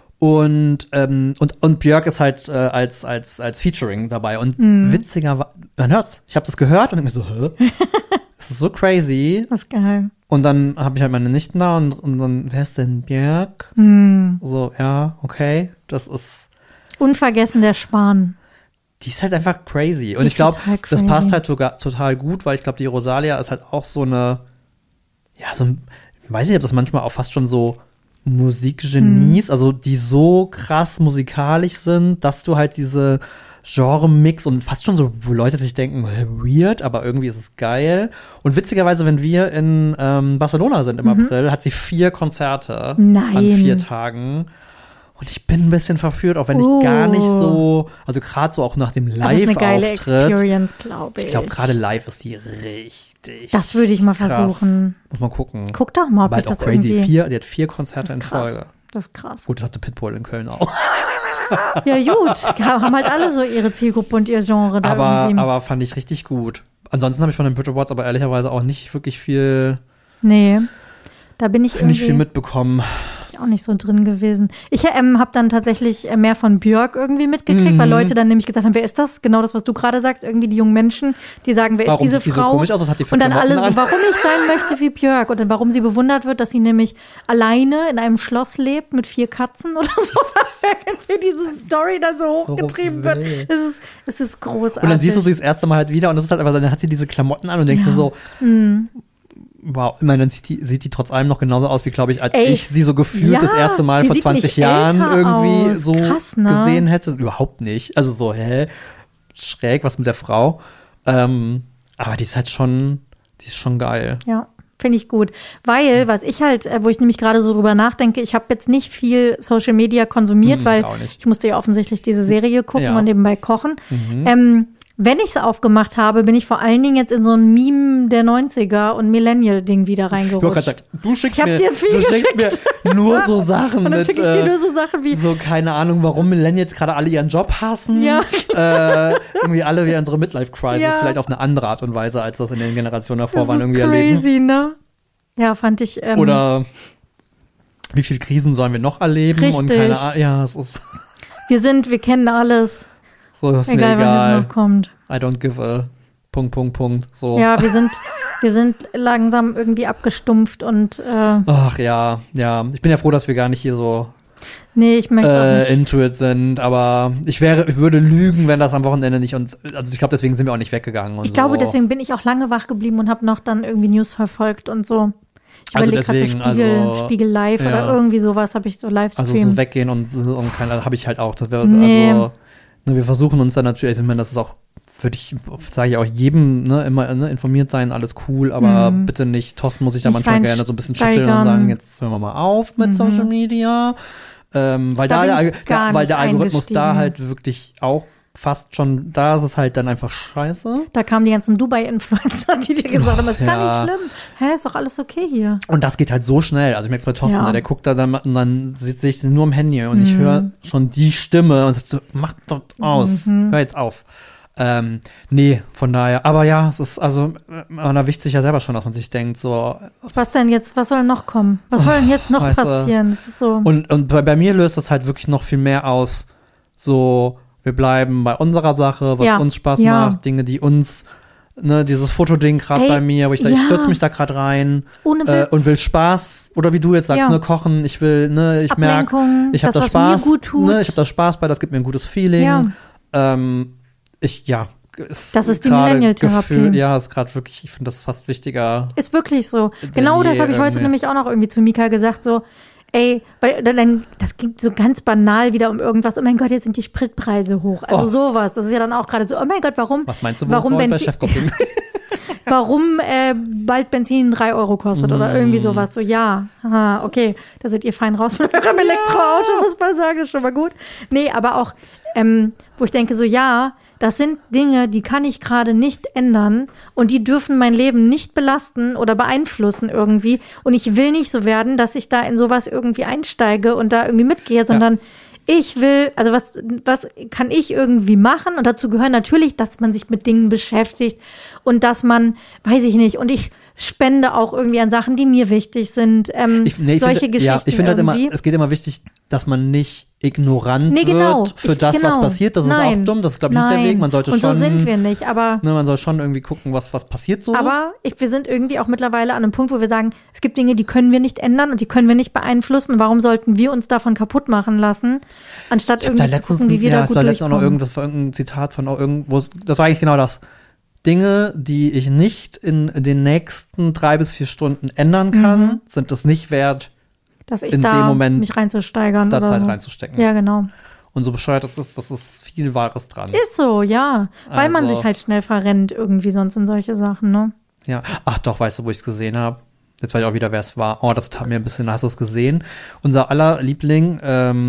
Und Björk ist halt als Featuring dabei. Und witziger, man hört's. Ich habe das gehört und denk mir so, hä? Das ist so crazy. Das ist geil. Und dann habe ich halt meine Nichten da und dann, wer ist denn Björk? So, ja, okay, das ist unvergessen der Spahn. Die ist halt einfach crazy. Und ich glaube, das passt halt sogar total gut, weil ich glaube, die Rosalia ist halt auch so eine, ja, so ein, ich weiß nicht, ob das manchmal auch fast schon so Musikgenies, also die so krass musikalisch sind, dass du halt diese Genre-Mix und fast schon so, wo Leute sich denken, weird, aber irgendwie ist es geil. Und witzigerweise, wenn wir in Barcelona sind im April, hat sie 4 Konzerte an 4 Tagen. Und ich bin ein bisschen verführt, auch wenn ich gar nicht so, also gerade so auch nach dem Live-Auftritt. Das ist eine geile Experience, glaube ich. Ich glaube, gerade live ist die richtig. Das würde ich mal versuchen. Muss mal gucken. Guck doch mal, ob sich das crazy. irgendwie. Die hat 4 Konzerte in Folge. Das ist krass. Gut, das hatte Pitbull in Köln auch. Ja, gut. Haben halt alle so ihre Zielgruppe und ihr Genre da irgendwie. Aber fand ich richtig gut. Ansonsten habe ich von den Brit Awards aber ehrlicherweise auch nicht wirklich viel. Nee. Da bin ich irgendwie nicht viel mitbekommen. Auch nicht so drin gewesen. Ich habe dann tatsächlich mehr von Björk irgendwie mitgekriegt, weil Leute dann nämlich gesagt haben, wer ist das? Genau das, was du gerade sagst. Irgendwie die jungen Menschen, die sagen, wer ist diese Frau? So komisch aus? Was hat die für und dann alle so, warum ich sein möchte wie Björk. Und dann warum sie bewundert wird, dass sie nämlich alleine in einem Schloss lebt mit 4 Katzen oder so. Was irgendwie diese Story da so hochgetrieben wird. Es ist großartig. Und dann siehst du sie das erste Mal halt wieder und das ist halt einfach, dann hat sie diese Klamotten an und denkst dir so, wow, ich meine, dann sieht die trotz allem noch genauso aus, wie, glaube ich, als ich sie so gefühlt das erste Mal vor 20 Jahren irgendwie so krass, ne? Gesehen hätte. Überhaupt nicht. Also so, schräg, was mit der Frau. Aber die ist halt schon, die ist schon geil. Ja, finde ich gut. Weil, was ich halt, wo ich nämlich gerade so drüber nachdenke, ich habe jetzt nicht viel Social Media konsumiert, weil ich musste ja offensichtlich diese Serie gucken und nebenbei kochen. Wenn ich es aufgemacht habe, bin ich vor allen Dingen jetzt in so ein Meme der 90er und Millennial-Ding wieder reingerutscht. Du schickst mir nur so Sachen. Und dann schicke ich dir nur so Sachen wie so, keine Ahnung, warum Millennials gerade alle ihren Job hassen. Ja. Irgendwie alle wie unsere Midlife-Crisis, vielleicht auf eine andere Art und Weise, als das in den Generationen davor waren, irgendwie erleben. Das ist crazy, ne? Ja, fand ich. Oder wie viele Krisen sollen wir noch erleben? Richtig. Und keine Ahnung. Ja, es ist. Wir kennen alles. So, das ist egal, mir egal. Was noch kommt. I don't give a Punkt. So. Ja, wir sind langsam irgendwie abgestumpft und ach ja. Ich bin ja froh, dass wir gar nicht hier so ich möchte auch nicht into it sind, aber ich würde lügen, wenn das am Wochenende nicht also ich glaube, deswegen sind wir auch nicht weggegangen. Und ich glaube, deswegen bin ich auch lange wach geblieben und habe noch dann irgendwie News verfolgt und so. Ich überlege gerade so Spiegel Live oder irgendwie sowas, habe ich so Livestream. Also so weggehen und keine, habe ich halt auch. Das wäre also wir versuchen uns dann natürlich, ich meine, das ist auch, sage ich auch jedem, immer informiert sein, alles cool, aber bitte nicht, Thorsten muss sich da manchmal gerne so ein bisschen schütteln und sagen, jetzt hören wir mal auf mit Social Media, weil der Algorithmus da halt wirklich auch fast schon, da ist es halt dann einfach scheiße. Da kamen die ganzen Dubai-Influencer, die dir gesagt haben, das ist gar nicht schlimm. Ist doch alles okay hier. Und das geht halt so schnell. Also ich merke es bei Thorsten, der guckt da dann und dann sehe ich nur am Handy und ich höre schon die Stimme und sage so, mach das aus, hör jetzt auf. Nee, von daher, aber ja, es ist, also, man erwischt sich ja selber schon, dass man sich denkt, so. Was denn jetzt, was soll noch kommen? Was soll denn jetzt noch passieren? Das ist so. Und bei mir löst das halt wirklich noch viel mehr aus, so, wir bleiben bei unserer Sache, was uns Spaß macht, Dinge, die uns, dieses Fotoding gerade bei mir, wo ich sage, ich stürze mich da gerade rein und will Spaß, oder wie du jetzt sagst, kochen, ich will, ich merke, ich habe da Spaß, ich habe da Spaß bei, das gibt mir ein gutes Feeling. Das ist die Millennial-Therapie. Ja, ist gerade wirklich, ich finde das fast wichtiger. Ist wirklich so. Genau das habe ich heute nämlich auch noch irgendwie zu Mika gesagt, so, ey, weil dann, das ging so ganz banal wieder um irgendwas. Oh mein Gott, jetzt sind die Spritpreise hoch. Also sowas. Das ist ja dann auch gerade so, oh mein Gott, warum? Was meinst du, warum bei Chefkopping? Warum bald Benzin 3 Euro kostet oder irgendwie sowas. So, okay, da seid ihr fein raus mit eurem Elektroauto, muss man sagen, ist schon mal gut. Nee, aber auch, wo ich denke so, das sind Dinge, die kann ich gerade nicht ändern und die dürfen mein Leben nicht belasten oder beeinflussen irgendwie. Und ich will nicht so werden, dass ich da in sowas irgendwie einsteige und da irgendwie mitgehe, sondern ich will, also was kann ich irgendwie machen? Und dazu gehören natürlich, dass man sich mit Dingen beschäftigt und dass man, weiß ich nicht, und ich spende auch irgendwie an Sachen, die mir wichtig sind. Solche Geschichten. Ja, ich finde halt immer, es geht immer wichtig, dass man nicht ignorant wird für das, was passiert. Das ist auch dumm, das ist, glaube ich, nicht der Weg. Man sollte und schon, so sind wir nicht, aber man soll schon irgendwie gucken, was passiert so. Aber wir sind irgendwie auch mittlerweile an einem Punkt, wo wir sagen, es gibt Dinge, die können wir nicht ändern und die können wir nicht beeinflussen. Warum sollten wir uns davon kaputt machen lassen, anstatt irgendwie zu gucken, wie wir da gut durchkommen? Das war irgendein Zitat von irgendwo, das war eigentlich genau das. Dinge, die ich nicht in den nächsten 3 bis 4 Stunden ändern kann, sind es nicht wert, dass ich in da dem Moment mich reinzusteigern da oder Zeit so. reinzustecken. Ja, genau. Und so bescheuert das ist viel Wahres dran. Ist so, ja. Weil man sich halt schnell verrennt irgendwie sonst in solche Sachen, ne? Ja. Ach doch, weißt du, wo ich es gesehen habe? Jetzt weiß ich auch wieder, wer es war. Oh, das tat mir ein bisschen, hast du es gesehen? Unser aller Liebling,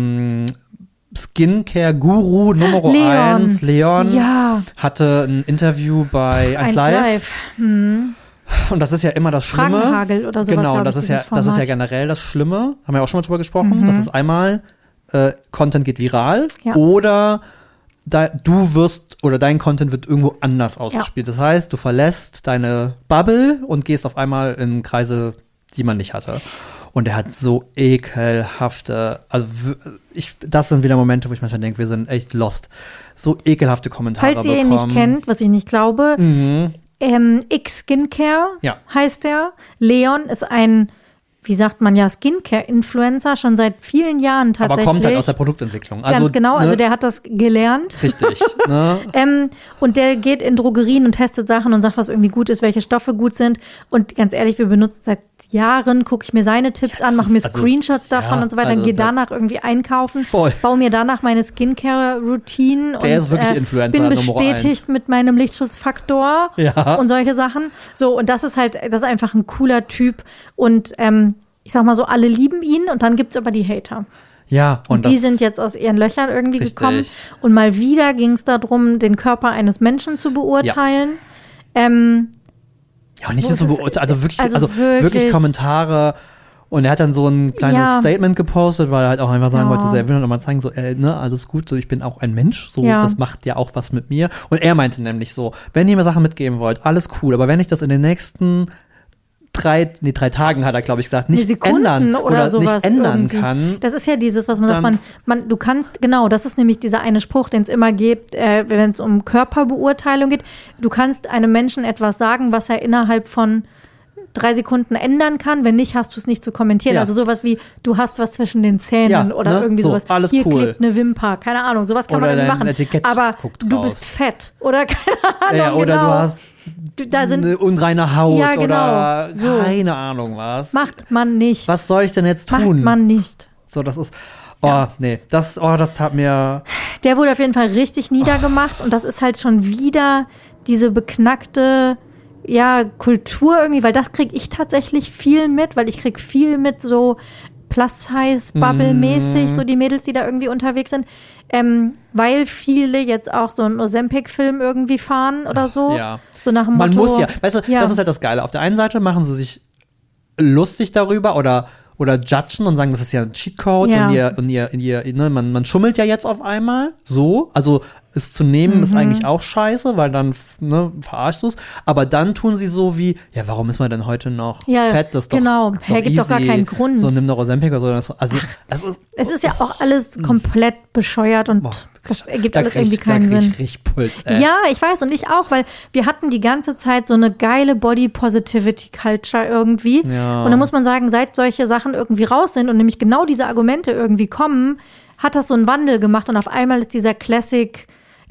Skincare-Guru Nummer 1, Leon, hatte ein Interview bei 1 Live. Und das ist ja immer das Schlimme. Fragenhagel oder sowas. Genau, das ist ja generell das Schlimme. Haben wir auch schon mal drüber gesprochen. Das ist einmal, Content geht viral oder du wirst oder dein Content wird irgendwo anders ausgespielt. Das heißt, du verlässt deine Bubble und gehst auf einmal in Kreise, die man nicht hatte. Und er hat so ekelhafte, also das sind wieder Momente, wo ich manchmal denke, wir sind echt lost. So ekelhafte Kommentare bekommen. Falls ihr ihn nicht kennt, was ich nicht glaube, X Skincare heißt er. Leon ist ein, wie sagt man ja, Skincare-Influencer schon seit vielen Jahren tatsächlich. Aber kommt halt aus der Produktentwicklung. Ganz genau, also der hat das gelernt. Richtig. Ne? Und der geht in Drogerien und testet Sachen und sagt, was irgendwie gut ist, welche Stoffe gut sind. Und ganz ehrlich, wir benutzen seit Jahren, gucke ich mir seine Tipps an, mache mir Screenshots davon und so weiter, dann gehe danach irgendwie einkaufen, baue mir danach meine Skincare-Routine und ist wirklich Influencer bin bestätigt mit meinem Lichtschutzfaktor und solche Sachen. So, und das ist einfach ein cooler Typ und ich sag mal so, alle lieben ihn und dann gibt's aber die Hater. Ja, und die sind jetzt aus ihren Löchern irgendwie gekommen und mal wieder ging es darum, den Körper eines Menschen zu beurteilen. Ja, und nicht nur zu beurteilen, also wirklich Kommentare. Und er hat dann so ein kleines Statement gepostet, weil er halt auch einfach sagen wollte, er will noch mal zeigen, so, alles gut, so, ich bin auch ein Mensch, so, das macht ja auch was mit mir. Und er meinte nämlich so, wenn ihr mir Sachen mitgeben wollt, alles cool, aber wenn ich das in den nächsten 3 Tagen, hat er, glaube ich, gesagt, nicht ändern oder sowas nicht ändern kann. Das ist ja dieses, was man sagt, du kannst, genau, das ist nämlich dieser eine Spruch, den es immer gibt, wenn es um Körperbeurteilung geht. Du kannst einem Menschen etwas sagen, was er innerhalb von 3 Sekunden ändern kann. Wenn nicht, hast du es nicht zu kommentieren. Also sowas wie, du hast was zwischen den Zähnen oder irgendwie sowas. Alles hier cool. klebt eine Wimper. Keine Ahnung, sowas kann man irgendwie machen. Etikett aber du bist fett oder keine Ahnung. Oder du hast eine unreine Haut oder keine Ahnung was. Macht man nicht. Was soll ich denn jetzt tun? Macht man nicht. So, das ist, das tat mir. Der wurde auf jeden Fall richtig niedergemacht und das ist halt schon wieder diese beknackte Kultur irgendwie, weil das kriege ich tatsächlich viel mit, weil ich kriege viel mit so Plus-Size-Bubble-mäßig, so die Mädels, die da irgendwie unterwegs sind, weil viele jetzt auch so einen Ozempic-Film irgendwie fahren oder so. Ja. So nach dem Motto. Man muss weißt du, das ist halt das Geile. Auf der einen Seite machen sie sich lustig darüber oder judgen und sagen, das ist ja ein Cheatcode und man schummelt ja jetzt auf einmal so. Also es zu nehmen ist eigentlich auch scheiße, weil dann verarschst du es. Aber dann tun sie so wie, warum ist man denn heute noch fett? Das ist genau, gibt doch gar keinen Grund. So nimm doch Ozempic oder so. Also es ist ja auch alles komplett bescheuert und das ergibt alles irgendwie keinen Sinn. Ich richtig Puls, ey. Ja, ich weiß und ich auch, weil wir hatten die ganze Zeit so eine geile Body-Positivity-Culture irgendwie. Ja. Und da muss man sagen, seit solche Sachen irgendwie raus sind und nämlich genau diese Argumente irgendwie kommen, hat das so einen Wandel gemacht und auf einmal ist dieser Classic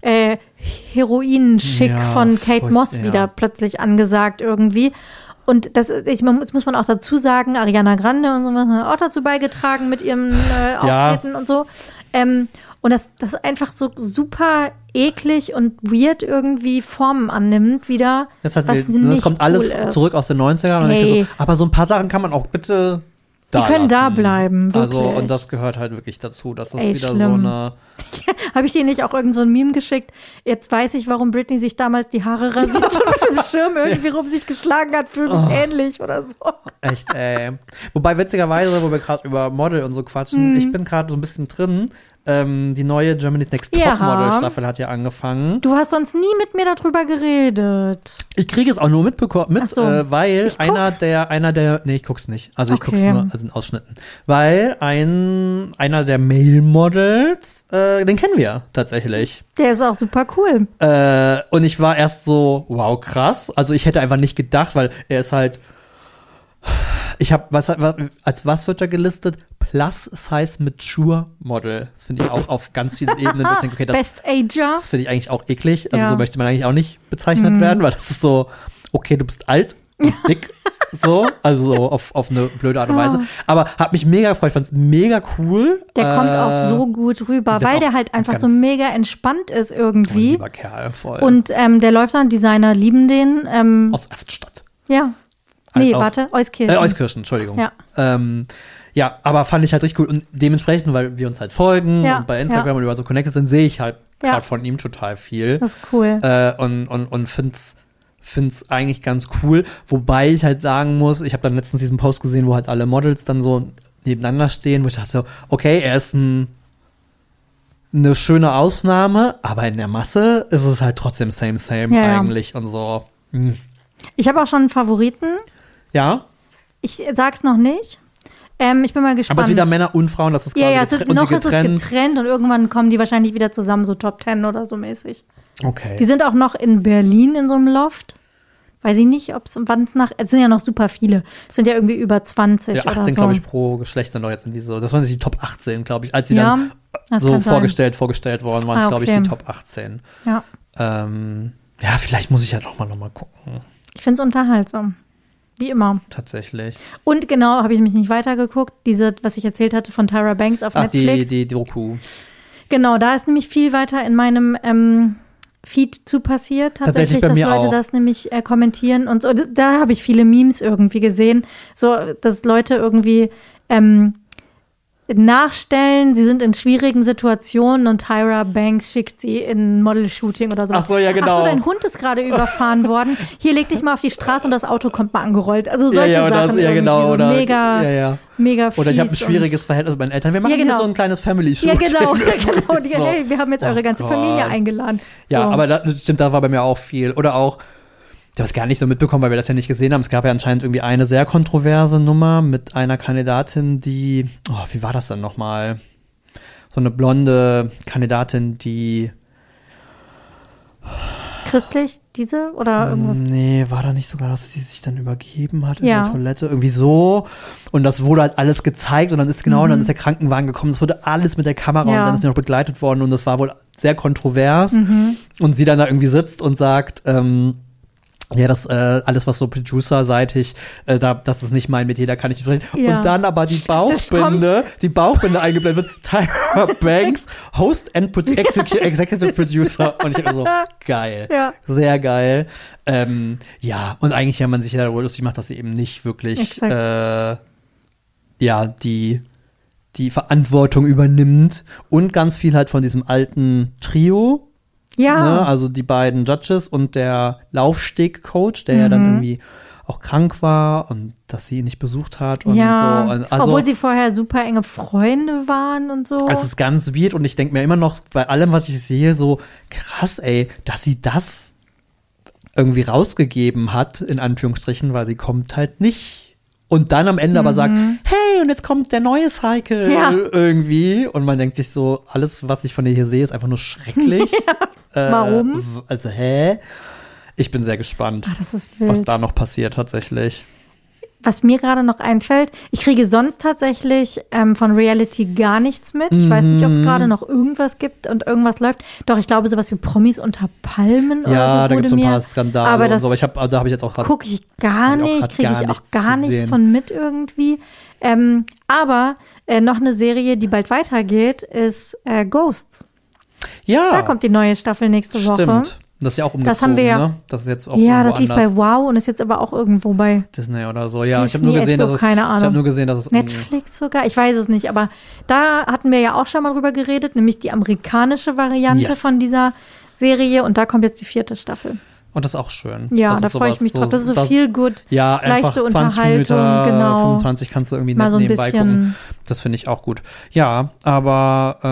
Heroin-Schick von Kate Moss wieder plötzlich angesagt irgendwie. Und das muss man auch dazu sagen, Ariana Grande und so hat auch dazu beigetragen mit ihrem Auftreten und so. Und das einfach so super eklig und weird irgendwie Formen annimmt wieder. Das kommt alles zurück aus den 90ern. Und so, aber so ein paar Sachen kann man auch bitte da Die können da lassen. bleiben, wirklich. Also, und das gehört halt wirklich dazu. Das ist Ey, wieder schlimm. so eine. Habe ich dir nicht auch irgend so ein Meme geschickt? Jetzt weiß ich, warum Britney sich damals die Haare rasiert und mit dem Schirm irgendwie rum sich geschlagen hat, fühlt mich ähnlich oder so. Echt, ey. Wobei, witzigerweise, wo wir gerade über Model und so quatschen, ich bin gerade so ein bisschen drin. Die neue Germany's Next Ja. Top Model Staffel hat ja angefangen. Du hast sonst nie mit mir darüber geredet. Ich kriege es auch nur mitbekommen, Ach so. weil Ich einer guck's. der, nee, ich guck's nicht. Also ich guck's Okay. nur, also in Ausschnitten. Weil einer der Male Models, den kennen wir tatsächlich. Der ist auch super cool. Und ich war erst so, wow, krass. Also ich hätte einfach nicht gedacht, weil er ist halt, als was wird er gelistet? Plus Size Mature Model. Das finde ich auch auf ganz vielen Ebenen ein bisschen, okay, Best Ager. das finde ich eigentlich auch eklig. Also Ja. so möchte man eigentlich auch nicht bezeichnet werden, weil das ist so, okay, du bist alt und dick. So, also so auf eine blöde Art und Weise. Aber hat mich mega gefreut, fand es mega cool. Der kommt auch so gut rüber, der ist weil der auch halt einfach ganz- so mega entspannt ist irgendwie. Lieber Kerl, voll. Und der läuft dann, Designer lieben den. aus Erftstadt. Ja. Nee, Auch- warte, Euskirchen. Euskirchen, Entschuldigung. Ja. Ja, aber fand ich halt richtig gut. Und dementsprechend, weil wir uns halt folgen Ja, und bei Instagram ja. und überall so connected sind, sehe ich halt Ja. gerade von ihm total viel. Das ist cool. Und find's eigentlich ganz cool. Wobei ich halt sagen muss, ich habe dann letztens diesen Post gesehen, wo halt alle Models dann so nebeneinander stehen, wo ich dachte, okay, er ist eine schöne Ausnahme, aber in der Masse ist es halt trotzdem same Ja. eigentlich und so. Ich habe auch schon einen Favoriten. Ja, Ich sag's noch nicht. Ich bin mal gespannt. aber es ist wieder Männer und Frauen, das ist quasi Ja, und noch sie ist es getrennt und irgendwann kommen die wahrscheinlich wieder zusammen, so Top 10 oder so mäßig. Okay. Die sind auch noch in Berlin in so einem Loft. Weiß ich nicht, wann es es sind ja noch super viele. Es sind ja irgendwie über 20 Ja, oder 18, so. glaube ich, pro Geschlecht sind doch jetzt in diese, das waren die Top 18, glaube ich. Als sie Ja, dann das so kann sein. vorgestellt worden, waren es, glaube ich, okay. die Top 18. Ja, Ja, vielleicht muss ich ja doch mal nochmal gucken. ich finde es unterhaltsam. Wie immer. Tatsächlich. Und genau, habe ich nämlich nicht weitergeguckt. Diese, was ich erzählt hatte von Tyra Banks auf Ach, Netflix. die Doku. Genau, da ist nämlich viel weiter in meinem Feed zu passiert. Tatsächlich bei dass mir Leute auch. das nämlich kommentieren und so. Da habe ich viele Memes irgendwie gesehen. So, dass Leute irgendwie nachstellen, sie sind in schwierigen Situationen und Tyra Banks schickt sie in ein Model-Shooting oder so. Ach so, ja, genau. Ach so, dein Hund ist gerade überfahren worden. Hier, leg dich mal auf die Straße und das Auto kommt mal angerollt. Also solche ja, oder, Sachen ja, irgendwie genau. so Oder, mega, ja. mega fies. Oder ich habe ein schwieriges und- Verhältnis mit meinen Eltern. Wir machen Ja, genau. hier so ein kleines Family-Shooting. Ja, genau. Die, So. hey, wir haben jetzt eure ganze Oh Familie Gott. eingeladen. Ja, so. aber das stimmt, da war bei mir auch viel. Oder auch, ich habe es gar nicht so mitbekommen, weil wir das ja nicht gesehen haben. Es gab ja anscheinend irgendwie eine sehr kontroverse Nummer mit einer Kandidatin, die, wie war das denn nochmal? So eine blonde Kandidatin, die, Christlich, diese oder irgendwas? nee, war da nicht sogar, dass sie sich dann übergeben hat in Ja. der Toilette? Irgendwie so. Und das wurde halt alles gezeigt und dann ist und dann ist der Krankenwagen gekommen. Es wurde alles mit der Kamera Ja. und dann ist sie noch begleitet worden und das war wohl sehr kontrovers. Und sie dann da irgendwie sitzt und sagt, ja, das alles, was so Producer-seitig, das ist nicht mein Metier, da kann ich nicht sprechen. Ja. Und dann aber die Bauchbinde eingeblendet wird, Tyra Banks, Host and Executive Producer. Und ich dachte so, geil. Ja. Sehr geil. Ja, und eigentlich, ja, man sich ja darüber lustig macht, dass sie eben nicht wirklich, Exakt. die Verantwortung übernimmt und ganz viel halt von diesem alten Trio. Ja. Ne? Also die beiden Judges und der Laufsteg-Coach, der ja dann irgendwie auch krank war und dass sie ihn nicht besucht hat und ja. so. Also, Obwohl sie vorher super enge Freunde waren und so. es ist ganz weird und ich denke mir immer noch bei allem, was ich sehe, so krass, ey, dass sie das irgendwie rausgegeben hat, in Anführungsstrichen, weil sie kommt halt nicht. Und dann am Ende aber sagt, hey, und jetzt kommt der neue Cycle Ja. irgendwie. Und man denkt sich so, alles, was ich von dir hier sehe, ist einfach nur schrecklich. Warum? Also, hä? Ich bin sehr gespannt, Ach, das ist wild. was da noch passiert tatsächlich. Was mir gerade noch einfällt, ich kriege sonst tatsächlich von Reality gar nichts mit. Ich weiß nicht, ob es gerade noch irgendwas gibt und irgendwas läuft. Doch, ich glaube, sowas wie Promis unter Palmen oder so Ja, da wurde gibt es ein mir. paar Skandale aber und das so. Aber da habe ich jetzt auch gerade gucke ich gar hab ich auch nicht, grad kriege gar ich auch nichts gar nichts gesehen. von mit irgendwie. Aber noch eine Serie, die bald weitergeht, ist Ghosts. ja, Da kommt die neue Staffel nächste Woche. stimmt. Das ist ja auch umgezogen, Das haben wir ja. ne? Das ist jetzt auch Ja, irgendwo das lief anders. bei Wow und ist jetzt aber auch irgendwo bei Disney oder so. Ja, Disney, ich habe nur gesehen, HBO, keine Ahnung. Ich habe nur gesehen, dass es irgendwie. Netflix sogar. Ich weiß es nicht, aber da hatten wir ja auch schon mal drüber geredet, nämlich die amerikanische Variante von dieser Serie und da kommt jetzt die 4. Staffel. Und das ist auch schön. Ja, das da freue ich mich drauf. Das ist so viel gut. Ja, einfach leichte 20 Unterhaltung, Minuten, genau. 25 kannst du irgendwie Mal nett so ein nebenbei bisschen. gucken. Das finde ich auch gut. Ja, aber was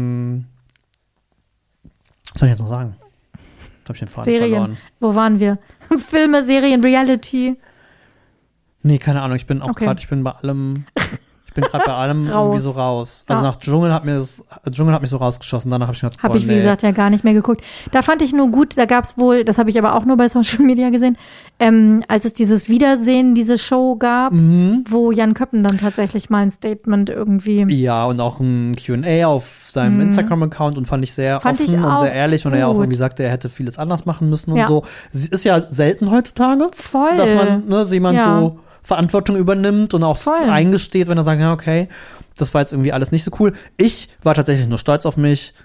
soll ich jetzt noch sagen? Jetzt habe ich den Faden Serien. verloren. Wo waren wir? Filme, Serien, Reality. Nee, keine Ahnung. Ich bin auch Okay. gerade, ich bin gerade bei allem irgendwie so raus. Also Ja. nach Dschungel hat mich so rausgeschossen. Danach habe ich gedacht, Habe ich, wie gesagt, ja gar nicht mehr geguckt. Da fand ich nur gut, da gab es wohl, das habe ich aber auch nur bei Social Media gesehen, als es dieses Wiedersehen, diese Show gab, wo Jan Köppen dann tatsächlich mal ein Statement irgendwie. Ja, und auch ein Q&A auf seinem Instagram-Account und fand ich sehr Fand ich offen und auch sehr ehrlich. Und er auch gut. irgendwie sagte, er hätte vieles anders machen müssen und Ja. so. Sie ist ja selten heutzutage, Voll. dass man jemand Ja. so Verantwortung übernimmt und auch Voll. eingesteht, wenn er sagt, ja, okay, das war jetzt irgendwie alles nicht so cool. Ich war tatsächlich nur stolz auf mich,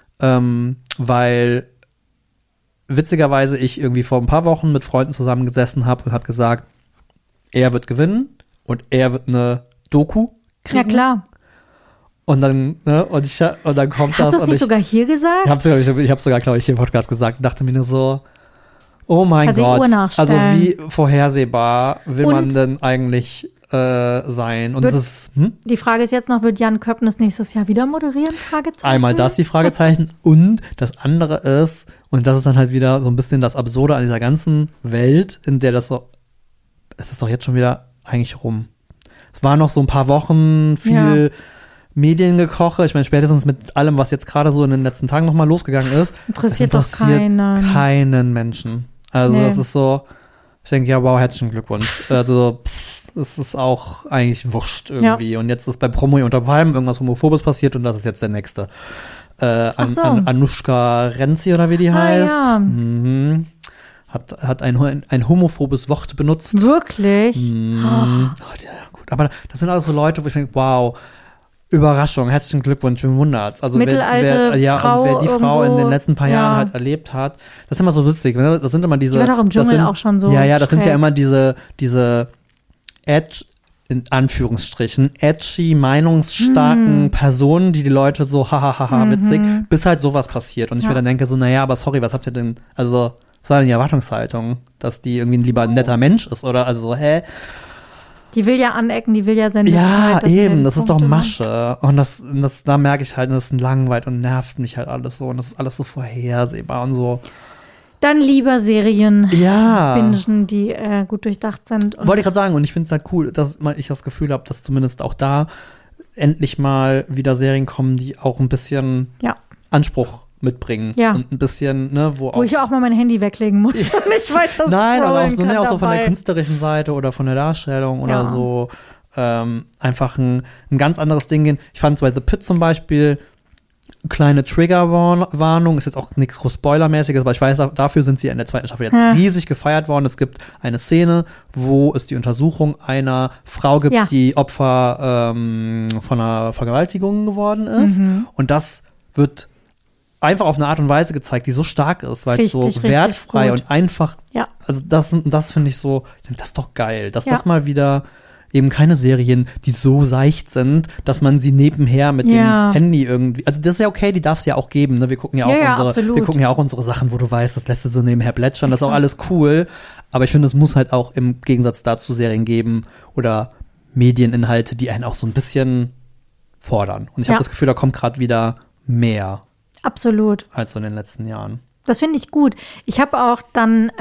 weil witzigerweise ich irgendwie vor ein paar Wochen mit Freunden zusammengesessen habe und habe gesagt, er wird gewinnen und er wird eine Doku kriegen. Ja, klar. Und dann, und dann kommt Hast das. du es und nicht sogar hier gesagt? Ich habe sogar, glaube ich, hier im Podcast gesagt und dachte mir nur so, oh mein Kannst die Gott. Uhr nachstellen. Also wie vorhersehbar will Und? man denn eigentlich sein? Und Wird- es ist Die Frage ist jetzt noch, wird Jan Köppen das nächstes Jahr wieder moderieren? Fragezeichen. einmal das, die Fragezeichen. Und das andere ist, und das ist dann halt wieder so ein bisschen das Absurde an dieser ganzen Welt, in der es ist doch jetzt schon wieder eigentlich rum. Es waren noch so ein paar Wochen viel Mediengekoche. Ich meine, spätestens mit allem, was jetzt gerade so in den letzten Tagen nochmal losgegangen ist, Interessiert das doch keinen. keinen Menschen. Also Nee. das ist so, ich denke, ja, wow, herzlichen Glückwunsch. Also es ist auch eigentlich wurscht irgendwie. Und jetzt ist bei Promi unter Palmen irgendwas Homophobes passiert und das ist jetzt der nächste. so. Anushka Renzi oder wie die heißt. Ja. Mhm. Hat ein homophobes Wort benutzt. Wirklich? Mhm. Oh, ja, gut. Aber das sind alles so Leute, wo ich denke, wow, Überraschung, herzlichen Glückwunsch, mir wundert's. Also Mittelalte Frau, wer die Frau in irgendwo, den letzten paar Jahren ja. halt erlebt hat, das ist immer so lustig. Ne? Das sind immer diese. Die war doch im das Dschungel sind, auch schon so Ja, das sind ja schräg. immer diese Edge, in Anführungsstrichen, edgy, meinungsstarken Personen, die Leute so hahaha witzig, bis halt sowas passiert. Und ich mir dann denke so, naja, aber sorry, was habt ihr denn, also, was war denn die Erwartungshaltung? Dass die irgendwie lieber ein netter Mensch ist oder also so, hä? Die will ja anecken, die will ja Sendezeit. Ja, das sind eben, die das ist doch Punkte, ne? Masche. Und da merke ich halt, das langweilt und nervt mich halt alles so. Und das ist alles so vorhersehbar und so. Dann lieber Serien Ja. bingen, die gut durchdacht sind. Und Wollte ich gerade sagen, und ich finde es halt cool, dass ich das Gefühl habe, dass zumindest auch da endlich mal wieder Serien kommen, die auch ein bisschen ja. Anspruch mitbringen. Ja. Und ein bisschen, ne, Wo ich auch mal mein Handy weglegen muss, nicht weiter Nein, aber auch scrollen so, kann auch so von der dabei. künstlerischen Seite oder von der Darstellung oder Ja. so einfach ein ganz anderes Ding gehen. Ich fand es bei The Pit zum Beispiel kleine Triggerwarnung, ist jetzt auch nichts groß Spoilermäßiges, aber ich weiß, dafür sind sie in der zweiten Staffel jetzt riesig gefeiert worden. Es gibt eine Szene, wo es die Untersuchung einer Frau gibt, Ja. die Opfer von einer Vergewaltigung geworden ist. Und das wird einfach auf eine Art und Weise gezeigt, die so stark ist, weil es so Richtig, richtig wertfrei gut. und einfach, Ja. also das finde ich so, ich denke, das ist doch geil, dass Ja. das mal wieder eben keine Serien, die so seicht sind, dass man sie nebenher mit Ja. dem Handy irgendwie, also das ist ja okay, die darf es ja auch geben, ne? Wir gucken ja auch absolut. wir gucken ja auch unsere Sachen, wo du weißt, das lässt du so nebenher plätschern, das ist auch Exakt. alles cool, aber ich finde, es muss halt auch im Gegensatz dazu Serien geben oder Medieninhalte, die einen auch so ein bisschen fordern. Und ich habe Ja. das Gefühl, da kommt gerade wieder mehr Absolut. als so in den letzten Jahren. Das finde ich gut. Ich habe auch dann,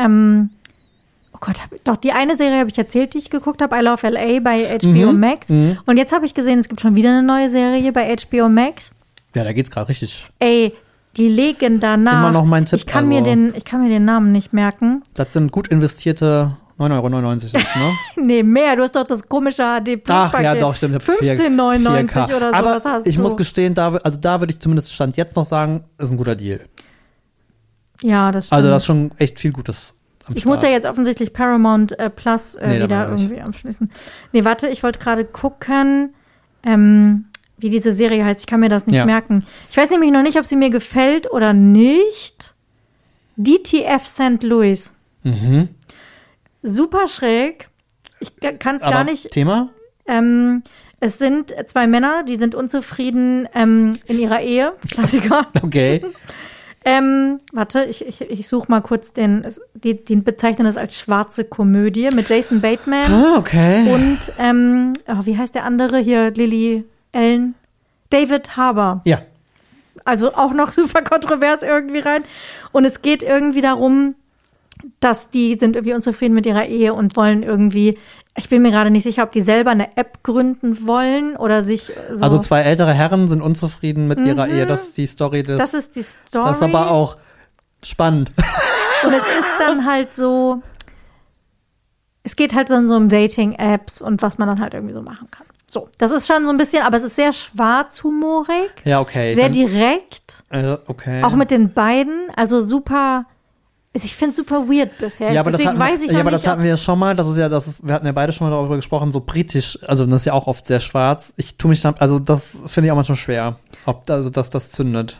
oh Gott, doch die eine Serie habe ich erzählt, die ich geguckt habe, I Love L.A. bei HBO Max. Und jetzt habe ich gesehen, es gibt schon wieder eine neue Serie bei HBO Max. Ja, da geht's gerade richtig. Ey, die legen danach. Immer noch mein Tipp, Ich kann mir den Namen nicht merken. Das sind gut investierte 9,99 €, ne? Nee, mehr. Du hast doch das komische HD Plus Ach ja, doch, stimmt. Ich hab 15,99 4K. oder so. Aber Was hast ich du? muss gestehen, da würde ich zumindest Stand jetzt noch sagen, ist ein guter Deal. Ja, das stimmt. Also da ist schon echt viel Gutes am Ich muss ja Start. jetzt offensichtlich Paramount Plus Nee, da wieder war ich. irgendwie anschließen. Nee, warte, ich wollte gerade gucken, wie diese Serie heißt. Ich kann mir das nicht Ja. merken. Ich weiß nämlich noch nicht, ob sie mir gefällt oder nicht. DTF St. Louis. Super schräg. Ich kann es gar nicht. Thema? Es sind 2 Männer, die sind unzufrieden in ihrer Ehe. Klassiker. Okay. Warte, ich suche mal kurz die bezeichnen das als schwarze Komödie mit Jason Bateman. Ah, okay. Und, wie heißt der andere hier? Lily Allen? David Harbour. Ja. Also auch noch super kontrovers irgendwie rein. Und es geht irgendwie darum, dass die sind irgendwie unzufrieden mit ihrer Ehe und wollen irgendwie, ich bin mir gerade nicht sicher, ob die selber eine App gründen wollen oder sich so. Also 2 ältere Herren sind unzufrieden mit ihrer Ehe. Das ist die Story des. Das ist die Story. Das ist aber auch spannend. Und es ist dann halt so, es geht halt dann so um Dating-Apps und was man dann halt irgendwie so machen kann. So, das ist schon so ein bisschen, aber es ist sehr schwarzhumorig. Ja, okay. Sehr direkt. Okay. Auch mit den beiden, also super. Ich finde es super weird bisher. Ja, aber deswegen weiß ich ja, noch aber nicht, das hatten wir ja schon mal. Wir hatten ja beide schon mal darüber gesprochen, so britisch, also das ist ja auch oft sehr schwarz. Ich tue mich dann, also das finde ich auch manchmal schwer, dass das zündet.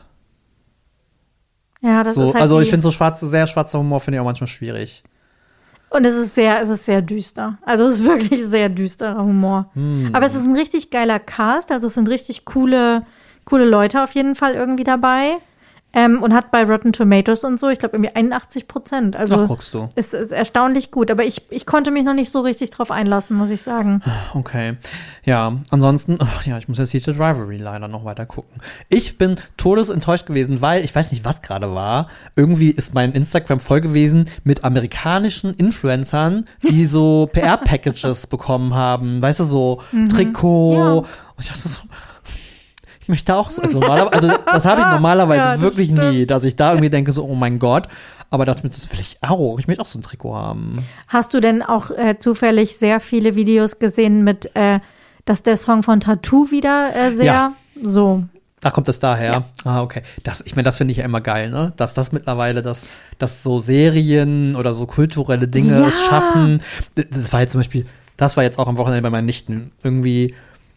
Ja, das so, ist halt also ich finde so sehr schwarzer Humor finde ich auch manchmal schwierig. Und es ist sehr düster. Also es ist wirklich sehr düsterer Humor. Aber es ist ein richtig geiler Cast, also es sind richtig coole Leute auf jeden Fall irgendwie dabei. Und hat bei Rotten Tomatoes und so, ich glaube irgendwie 81%. Also Ach, guckst du. Ist erstaunlich gut. Aber ich konnte mich noch nicht so richtig drauf einlassen, muss ich sagen. Okay. Ja, ansonsten, ich muss jetzt Heated Rivalry leider noch weiter gucken. Ich bin todesenttäuscht gewesen, weil, ich weiß nicht, was gerade war. Irgendwie ist mein Instagram voll gewesen mit amerikanischen Influencern, die so PR-Packages bekommen haben. Weißt du, so Trikot. Ja. Und ich dachte so, ich möchte auch so. Also das habe ich normalerweise wirklich nie, dass ich da irgendwie denke so, oh mein Gott. Aber das will ich auch. Ich möchte auch so ein Trikot haben. Hast du denn auch zufällig sehr viele Videos gesehen mit, dass der Song von Tattoo wieder so. Da kommt es daher. Ja. Ah, okay. Das finde ich ja immer geil, ne? Dass das mittlerweile, dass so Serien oder so kulturelle Dinge es schaffen. Das war jetzt auch am Wochenende bei meinen Nichten. Irgendwie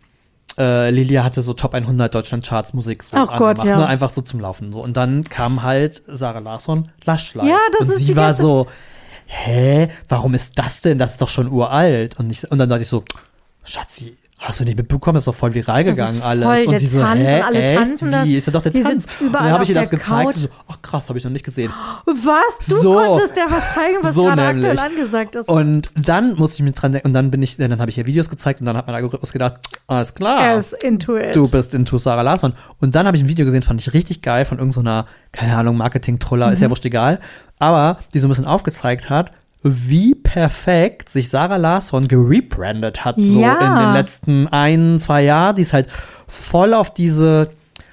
Lilia hatte so Top 100 Deutschland-Charts Musik so angemacht, ne? Einfach so zum Laufen. So. Und dann kam halt Sarah Larsson, Lush Life. Ja, das und ist sie war so, warum ist das denn? Das ist doch schon uralt. Und dann dachte ich so, Schatzi, hast du nicht mitbekommen? Das ist doch voll viral gegangen alles. Und sie so, alle tanzen da. Wie? Ist ja doch der die Tanz. sitzt überall und dann habe ich ihr das der gezeigt. Couch. Und so, ach krass, habe ich noch nicht gesehen. Was? Du konntest ja was zeigen, was so gerade nämlich aktuell angesagt ist. Und dann musste ich mir dran denken, und dann habe ich ihr Videos gezeigt und dann hat mein Algorithmus gedacht, alles klar. Er ist into it. Du bist into Sarah Larsson. Und dann habe ich ein Video gesehen, fand ich richtig geil, von irgendeiner, keine Ahnung, Marketing-Troller, ist ja wurscht egal. Aber die so ein bisschen aufgezeigt hat, wie perfekt sich Sarah Larsson gerebrandet hat, so in den letzten 1-2 Jahren. Die ist halt voll auf diese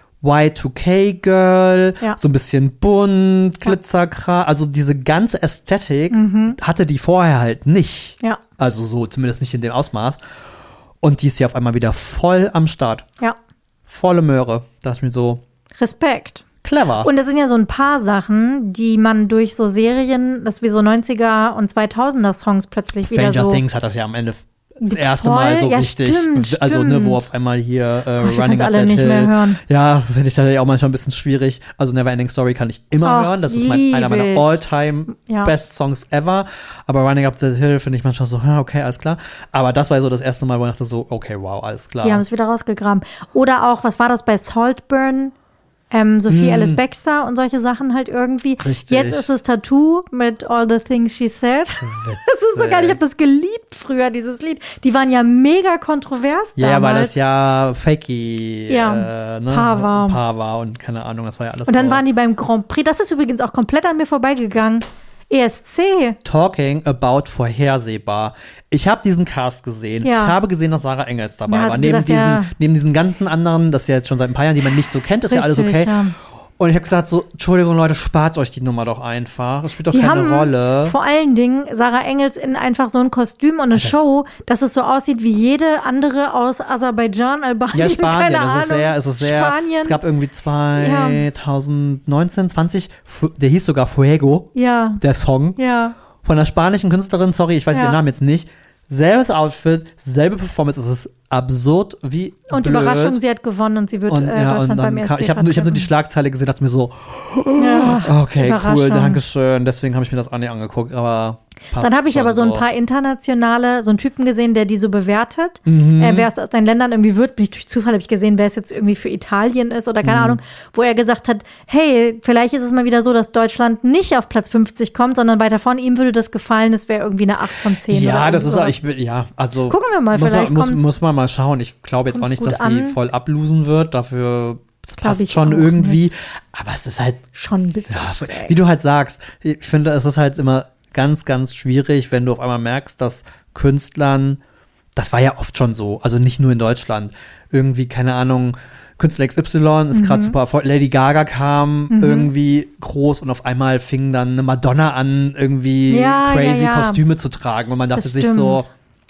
Y2K-Girl, so ein bisschen bunt, Glitzerkram, also diese ganze Ästhetik hatte die vorher halt nicht. Ja. Also so, zumindest nicht in dem Ausmaß. Und die ist ja auf einmal wieder voll am Start. Ja. Volle Möhre. Da ist mir so Respekt. Clever. Und das sind ja so ein paar Sachen, die man durch so Serien, das wie so 90er und 2000er Songs plötzlich wieder so. Stranger Things hat das ja am Ende das erste Mal so richtig. Stimmt, also ne, wo auf einmal hier Running Up alle That nicht Hill. mehr hören. Ja, finde ich tatsächlich auch manchmal ein bisschen schwierig. Also Neverending Story kann ich immer hören. Das ist einer meiner All-Time Best Songs ever. Aber Running Up That Hill finde ich manchmal so, okay, alles klar. Aber das war so das erste Mal, wo ich dachte so, okay, wow, alles klar. Die haben es wieder rausgegraben. Oder auch, was war das bei Saltburn? Sophie Alice Baxter und solche Sachen halt irgendwie. Richtig. Jetzt ist es Tattoo mit All the Things She Said. Das ist so geil. Ich habe das geliebt früher, dieses Lied. Die waren ja mega kontrovers damals. Ja, weil das ja Fakey Paar war und keine Ahnung, das war ja alles und dann so. waren die beim Grand Prix. Das ist übrigens auch komplett an mir vorbeigegangen. ESC. Talking about vorhersehbar. Ich habe diesen Cast gesehen. Ja. Ich habe gesehen, dass Sarah Engels dabei Ja, war. hast Neben gesagt, diesen ganzen anderen, das ist ja jetzt schon seit ein paar Jahren, die man nicht so kennt, ist ja alles Richtig, okay. ja. Und ich habe gesagt so, Entschuldigung Leute, spart euch die Nummer doch einfach. Es spielt doch Die keine haben Rolle. vor allen Dingen Sarah Engels in einfach so ein Kostüm und eine Show, dass es so aussieht wie jede andere aus Aserbaidschan, Albanien, Ja, Spanien, keine Ahnung. es ist sehr, Spanien. es gab irgendwie 2019, 20, der hieß sogar Fuego, Ja. der Song. Ja. Von einer spanischen Künstlerin, sorry, ich weiß den Namen jetzt nicht. selbes Outfit, selbe Performance, es ist absurd wie Und blöd. Überraschung, sie hat gewonnen und sie wird Deutschland beim ESC ich habe nur die Schlagzeile gesehen, dachte mir so, okay, cool, danke schön. Deswegen habe ich mir das auch nicht angeguckt, aber passt. Dann habe ich aber so ein paar internationale, so einen Typen gesehen, der die so bewertet. Wer es aus den Ländern irgendwie wird, bin ich durch Zufall habe ich gesehen, wer es jetzt irgendwie für Italien ist oder keine Ahnung, wo er gesagt hat, hey, vielleicht ist es mal wieder so, dass Deutschland nicht auf Platz 50 kommt, sondern weiter vorne. Ihm würde das gefallen, es wäre irgendwie eine 8 von 10. Ja, oder das ist, sowas. Also. Gucken wir mal, vielleicht muss man mal schauen. Ich glaube jetzt auch nicht, dass sie voll ablosen wird. Dafür das passt schon irgendwie. Nicht. Aber es ist halt schon ein bisschen wie du halt sagst. Ich finde, es ist halt immer ganz, ganz schwierig, wenn du auf einmal merkst, dass Künstlern, das war ja oft schon so, also nicht nur in Deutschland, irgendwie, keine Ahnung, Künstler XY ist gerade super erfolgreich. Lady Gaga kam irgendwie groß und auf einmal fing dann eine Madonna an, irgendwie crazy Kostüme zu tragen. Und man dachte sich so,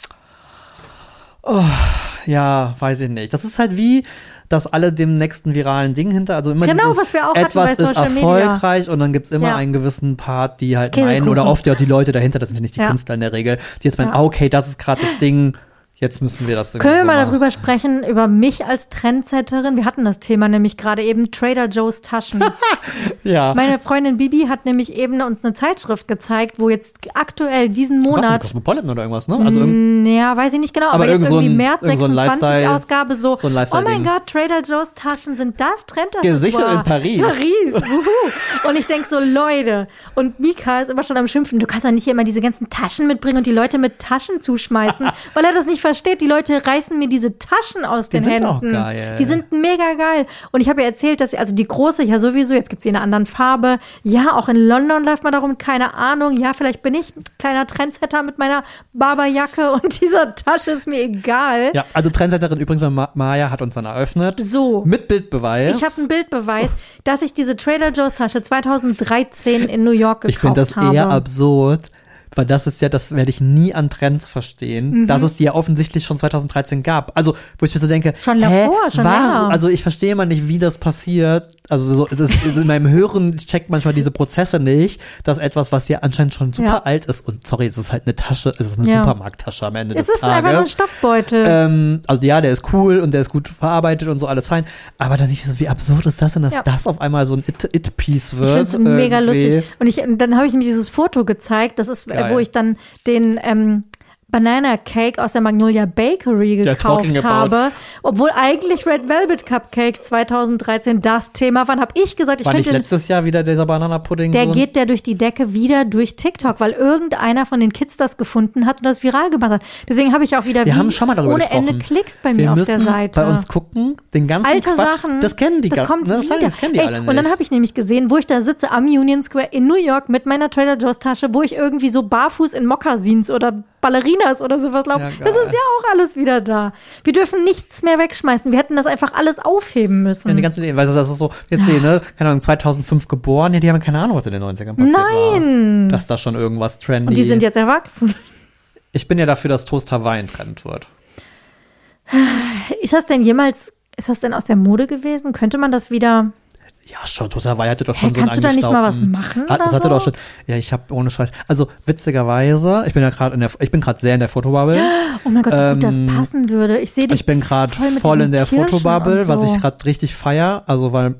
ja, weiß ich nicht. Das ist halt wie, dass alle dem nächsten viralen Ding hinter, also immer genau, was wir auch etwas hatten bei Social ist erfolgreich Media. Und dann gibt's immer einen gewissen Part, die halt meinen, oder oft ja auch die Leute dahinter, das sind ja nicht die Künstler in der Regel, die jetzt meinen, okay, das ist gerade das Ding, jetzt müssen wir das Können wir mal darüber sprechen, über mich als Trendsetterin? Wir hatten das Thema nämlich gerade eben, Trader Joe's Taschen. Ja. Meine Freundin Bibi hat nämlich eben uns eine Zeitschrift gezeigt, wo jetzt aktuell diesen Monat Cosmopolitan oder irgendwas, ne? Also ja, weiß ich nicht genau, aber jetzt irgendwie März 26 Ausgabe so ein oh mein Gott, Trader Joe's Taschen sind das Trendaccessoire. Gesichert in Paris. Und ich denke so, Leute, und Mika ist immer schon am Schimpfen, du kannst ja nicht immer diese ganzen Taschen mitbringen und die Leute mit Taschen zuschmeißen, weil er das nicht versteht. Die Leute reißen mir diese Taschen aus den Händen. Auch geil. Die sind mega geil. Und ich habe ja erzählt, dass also die große, ja sowieso, jetzt gibt es sie in einer anderen Farbe. Ja, auch in London läuft man darum, keine Ahnung. Ja, vielleicht bin ich ein kleiner Trendsetter mit meiner Barberjacke und dieser Tasche ist mir egal. Ja, also Trendsetterin übrigens, Maya hat uns dann eröffnet. So. Mit Bildbeweis. Ich habe einen Bildbeweis, dass ich diese Trader Joe's Tasche 2013 in New York gekauft habe. Ich finde das eher absurd. Weil das ist ja, das werde ich nie an Trends verstehen, dass es die ja offensichtlich schon 2013 gab. Also, wo ich mir so denke, schon davor, schon länger. Also ich verstehe mal nicht, wie das passiert. Also so, das in meinem Hören, ich check manchmal diese Prozesse nicht, dass etwas, was ja anscheinend schon super alt ist, und sorry, es ist halt eine Tasche, es ist eine Supermarkttasche am Ende des Tages. Es ist einfach nur ein Stoffbeutel. Also ja, der ist cool und der ist gut verarbeitet und so, alles fein. Aber dann nicht so, wie absurd ist das denn, dass das auf einmal so ein It-Piece wird? Ich finde es mega lustig. Und dann habe ich mir dieses Foto gezeigt, das ist wo ich dann den Banana Cake aus der Magnolia Bakery gekauft habe, obwohl eigentlich Red Velvet Cupcakes 2013 das Thema waren, habe ich gesagt, ich finde den letztes Jahr wieder dieser Banana-Pudding. Geht der durch die Decke wieder durch TikTok, weil irgendeiner von den Kids das gefunden hat und das viral gemacht hat. Deswegen habe ich auch wieder haben schon mal darüber ohne gesprochen. Ende Klicks bei mir auf der Seite. Bei uns gucken, den ganzen alte Quatsch, Sachen, das kennen die das kommt wieder. Das kennen die alle nicht. Und dann habe ich nämlich gesehen, wo ich da sitze am Union Square in New York mit meiner Trader Joe's Tasche, wo ich irgendwie so barfuß in Mokassins oder Ballerinas oder sowas laufe. Ja, das ist ja auch alles wieder da. Wir dürfen nichts mehr wegschmeißen. Wir hätten das einfach alles aufheben müssen. Ja, die ganze Idee, weißt du, das ist so, jetzt ne, keine Ahnung, 2005 geboren, ja, die haben keine Ahnung, was in den 90ern passiert war. Dass da schon irgendwas trendy. Und die sind jetzt erwachsen. Ich bin ja dafür, dass Toast Hawaii ein Trend wird. Ist das denn aus der Mode gewesen? Könnte man das wieder... Ja, schon, Toast Hawaii hatte doch schon so einen Kannst du da nicht mal was machen oder das hatte so? doch schon, ja, ich habe ohne Scheiß, also witzigerweise, ich bin gerade sehr in der Fotobubble. Oh mein Gott, wie gut das passen würde. Ich sehe dich. Ich bin gerade voll in der Fotobubble, was ich gerade richtig feier, also weil,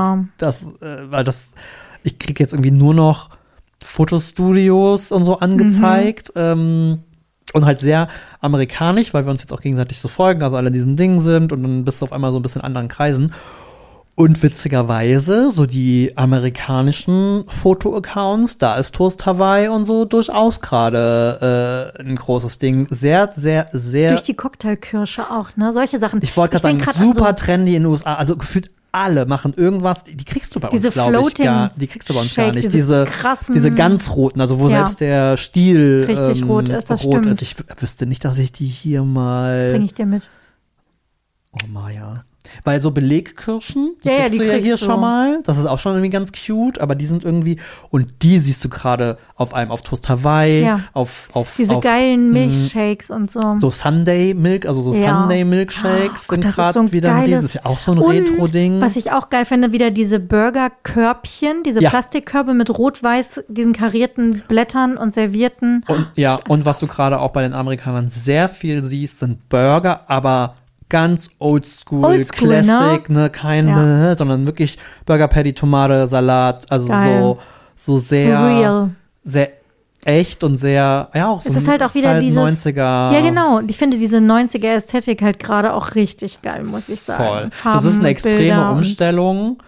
ich kriege jetzt irgendwie nur noch Fotostudios und so angezeigt, und halt sehr amerikanisch, weil wir uns jetzt auch gegenseitig so folgen, also alle in diesem Ding sind und dann bist du auf einmal so ein bisschen in anderen Kreisen. Und witzigerweise, so die amerikanischen Foto-Accounts, da ist Toast Hawaii und so durchaus gerade ein großes Ding. Sehr, sehr, sehr. Durch die Cocktailkirsche auch, ne? Solche Sachen. Ich wollte gerade sagen, super trendy in den USA. Also gefühlt alle machen irgendwas. Die kriegst du bei uns, glaube ich, die kriegst du bei uns gar nicht. Diese ganz roten, also wo selbst der Stiel richtig rot ist, das rot ist. Ich wüsste nicht, dass ich die hier mal. Bring ich dir mit. Oh, Maja. Weil so Belegkirschen, die Ja, kriegst die du ja kriegst hier du. schon mal. Das ist auch schon irgendwie ganz cute, aber die sind irgendwie, und die siehst du gerade auf Toast Hawaii, Ja. auf Diese geilen Milchshakes und so. so Sunday Milk, also so Ja. Sunday Milkshakes Gott, sind das ist gerade so ein wieder mit geiles- das ist ja auch so ein Und Retro-Ding. was ich auch geil finde, wieder diese Burgerkörbchen, diese Ja. Plastikkörbe mit rot-weiß, diesen karierten Blättern und servierten. Und ja, und was du gerade auch bei den Amerikanern sehr viel siehst, sind Burger, aber ganz oldschool, Oldschool, Classic, ne? Keine, sondern wirklich Burger Patty, Tomate, Salat, also Geil. so sehr, Real. sehr echt und sehr, ja, auch so Es ist halt auch wieder halt dieses 90er. Ja, genau. Und ich finde diese 90er-Ästhetik halt gerade auch richtig geil, muss ich sagen. Voll. Farben, Das ist eine extreme Bilder und- Umstellung.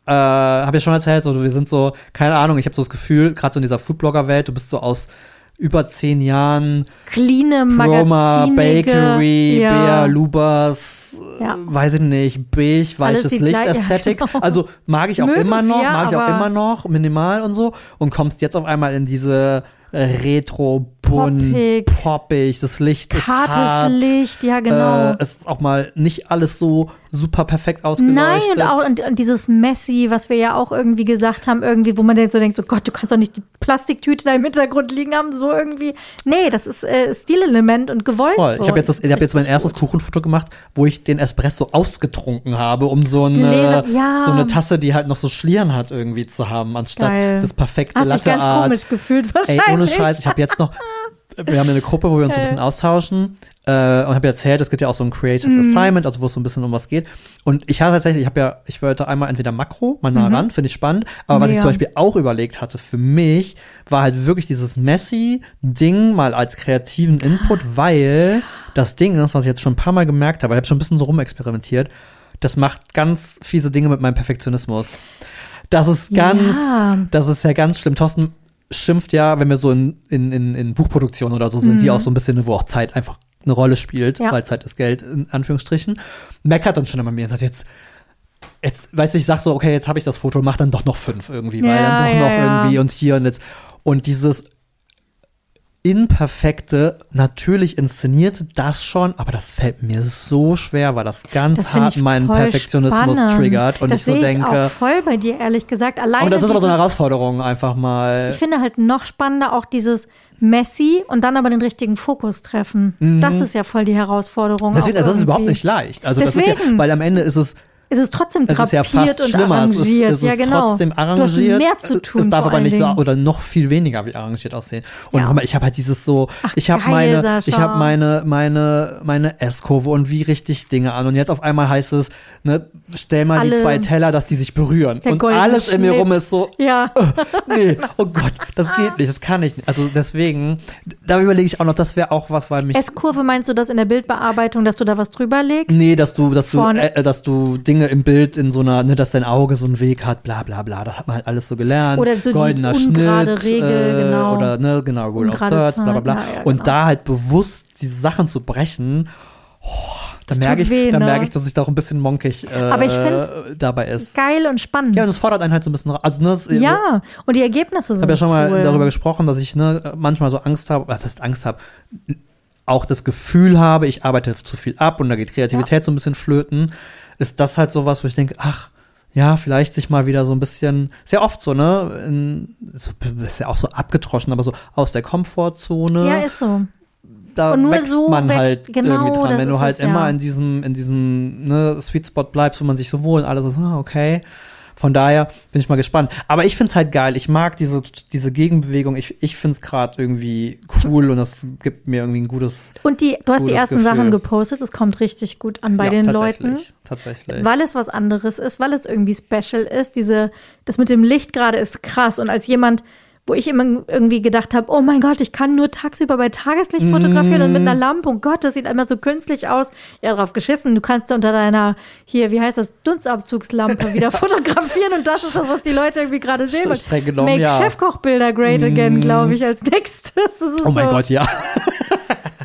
Habe ich schon erzählt, so, wir sind so, keine Ahnung, ich habe so das Gefühl, gerade so in dieser Foodblogger-Welt, du bist so aus über 10 Jahren Cleane, Proma, magazinige, Bakery, ja. Bär, Lubers, Ja. weiß ich nicht, beige, weiches sieht Licht, gleich- ja, Ästhetik. genau. Also mag ich auch Mögen immer noch, wir, aber- minimal und so. Und kommst jetzt auf einmal in diese Retro, bunt, poppig, das Licht ist hart. Hartes Licht, ja, genau. Es ist auch mal nicht alles so super perfekt ausgeleuchtet. Nein, und auch und dieses Messy, was wir ja auch irgendwie gesagt haben, irgendwie, wo man dann so denkt, so Gott, du kannst doch nicht die Plastiktüte da im Hintergrund liegen haben, so irgendwie. Nee, das ist Stilelement und gewollt Voll. so. Ich habe jetzt, Das ist ich hab jetzt mein richtig erstes gut. Kuchenfoto gemacht, wo ich den Espresso ausgetrunken habe, um so Leere- ja. eine Tasse, die halt noch so Schlieren hat, irgendwie zu haben, anstatt Geil. das perfekte Hast dich ganz Latte-Art. komisch gefühlt Ey, wahrscheinlich. ohne Scheiß, ich habe jetzt noch, wir haben eine Gruppe, wo wir uns so ein bisschen austauschen und habe erzählt, es gibt ja auch so ein Creative Assignment, also wo es so ein bisschen um was geht. Und ich habe tatsächlich, ich wollte einmal entweder Makro, mal nah ran, finde ich spannend, aber was ich Mega. zum Beispiel auch überlegt hatte für mich, war halt wirklich dieses Messy-Ding mal als kreativen Input, weil das Ding ist, was ich jetzt schon ein paar Mal gemerkt habe, ich habe schon ein bisschen so rumexperimentiert, das macht ganz fiese Dinge mit meinem Perfektionismus. Das ist das ist ja ganz schlimm. Thorsten schimpft ja, wenn wir so in Buchproduktionen oder so sind, die auch so ein bisschen, wo auch Zeit einfach eine Rolle spielt, Ja. weil Zeit ist Geld, in Anführungsstrichen, meckert dann schon immer mir und sagt, jetzt, weißt du, ich sag so, okay, jetzt habe ich das Foto, mach dann doch noch 5 irgendwie, weil Ja, dann doch ja, noch ja. irgendwie und hier und jetzt. Und dieses imperfekte, natürlich inszenierte, das schon, aber das fällt mir so schwer, weil das ganz Das finde hart ich meinen voll Perfektionismus spannend. triggert und das ich so sehe denke, ich auch voll bei dir, ehrlich gesagt. Alleine und das ist aber so eine dieses- Herausforderung, einfach mal. Ich finde halt noch spannender auch dieses Messy und dann aber den richtigen Fokus treffen. Das ist ja voll die Herausforderung. Deswegen, auch das ist überhaupt irgendwie. nicht leicht. Also das ist ja, Deswegen. weil am Ende ist es Es ist trotzdem es ist ja drapiert fast und schlimmer. arrangiert. Es ist ja, genau. trotzdem Du hast arrangiert. mehr zu tun. Es darf vor aber allen nicht so, Dingen. oder noch viel weniger wie arrangiert aussehen. Und Ja. guck mal, ich habe halt dieses so, ich habe geil, meine, ich Sascha. habe meine S-Kurve und wie richte ich Dinge an. Und jetzt auf einmal heißt es, ne, stell mal die Alle- 2 Teller, dass die sich berühren. Der Und goldene alles in mir rum Schnitt. ist so, Ja. nee, oh Gott, das geht nicht, das kann ich nicht. Also deswegen, da überlege ich auch noch, das wäre auch was, weil mich S-Kurve, meinst du das in der Bildbearbeitung, dass du da was drüber legst? Nee, dass Vorne. du Dinge im Bild in so einer, ne, dass dein Auge so einen Weg hat, bla bla bla, das hat man halt alles so gelernt. Oder so die goldener ungerade Schnitt, Regel, genau. Oder, ne, genau, Rule of Ungerade Thirds, bla bla bla. Zahlen, ja, Und genau. da halt bewusst diese Sachen zu brechen, Das da merke tut ich, weh, da ne? merke ich, dass ich da auch ein bisschen monkig Aber ich find's dabei ist. Geil und spannend. Ja, und es fordert einen halt so ein bisschen, also, ne, Ja, und die Ergebnisse sind ich habe ja schon mal cool. darüber gesprochen, dass ich ne, manchmal so Angst habe, was heißt Angst habe, auch das Gefühl habe, ich arbeite zu viel ab und da geht Kreativität so ein bisschen flöten. Ist das halt sowas, wo ich denke, ach, ja, vielleicht sich mal wieder so ein bisschen, sehr oft so, ne, ist ja auch so abgetroschen, aber so aus der Komfortzone. Ja, ist so. Da Und nur wächst so man wächst- halt genau, irgendwie dran. das Wenn du ist halt es, immer ja. in diesem ne, Sweet Spot bleibst, wo man sich so wohl und alles ist, okay. Von daher bin ich mal gespannt. Aber ich find's halt geil. Ich mag diese Gegenbewegung. Ich find's gerade irgendwie cool und das gibt mir irgendwie ein gutes Und du hast die Gutes ersten Gefühl. Sachen gepostet, es kommt richtig gut an bei den Leuten. Tatsächlich. Weil es was anderes ist, weil es irgendwie special ist. Das mit dem Licht gerade ist krass. Und als jemand, wo ich immer irgendwie gedacht habe, oh mein Gott, ich kann nur tagsüber bei Tageslicht fotografieren und mit einer Lampe. Oh Gott, das sieht einmal so künstlich aus. Ja, drauf geschissen. Du kannst unter deiner, hier, wie heißt das, Dunstabzugslampe wieder fotografieren. Und das ist das, was die Leute irgendwie gerade sehen. Streng genommen, Make ja. Chefkochbilder great again, glaube ich, als nächstes. Das ist Oh mein so. Gott, ja.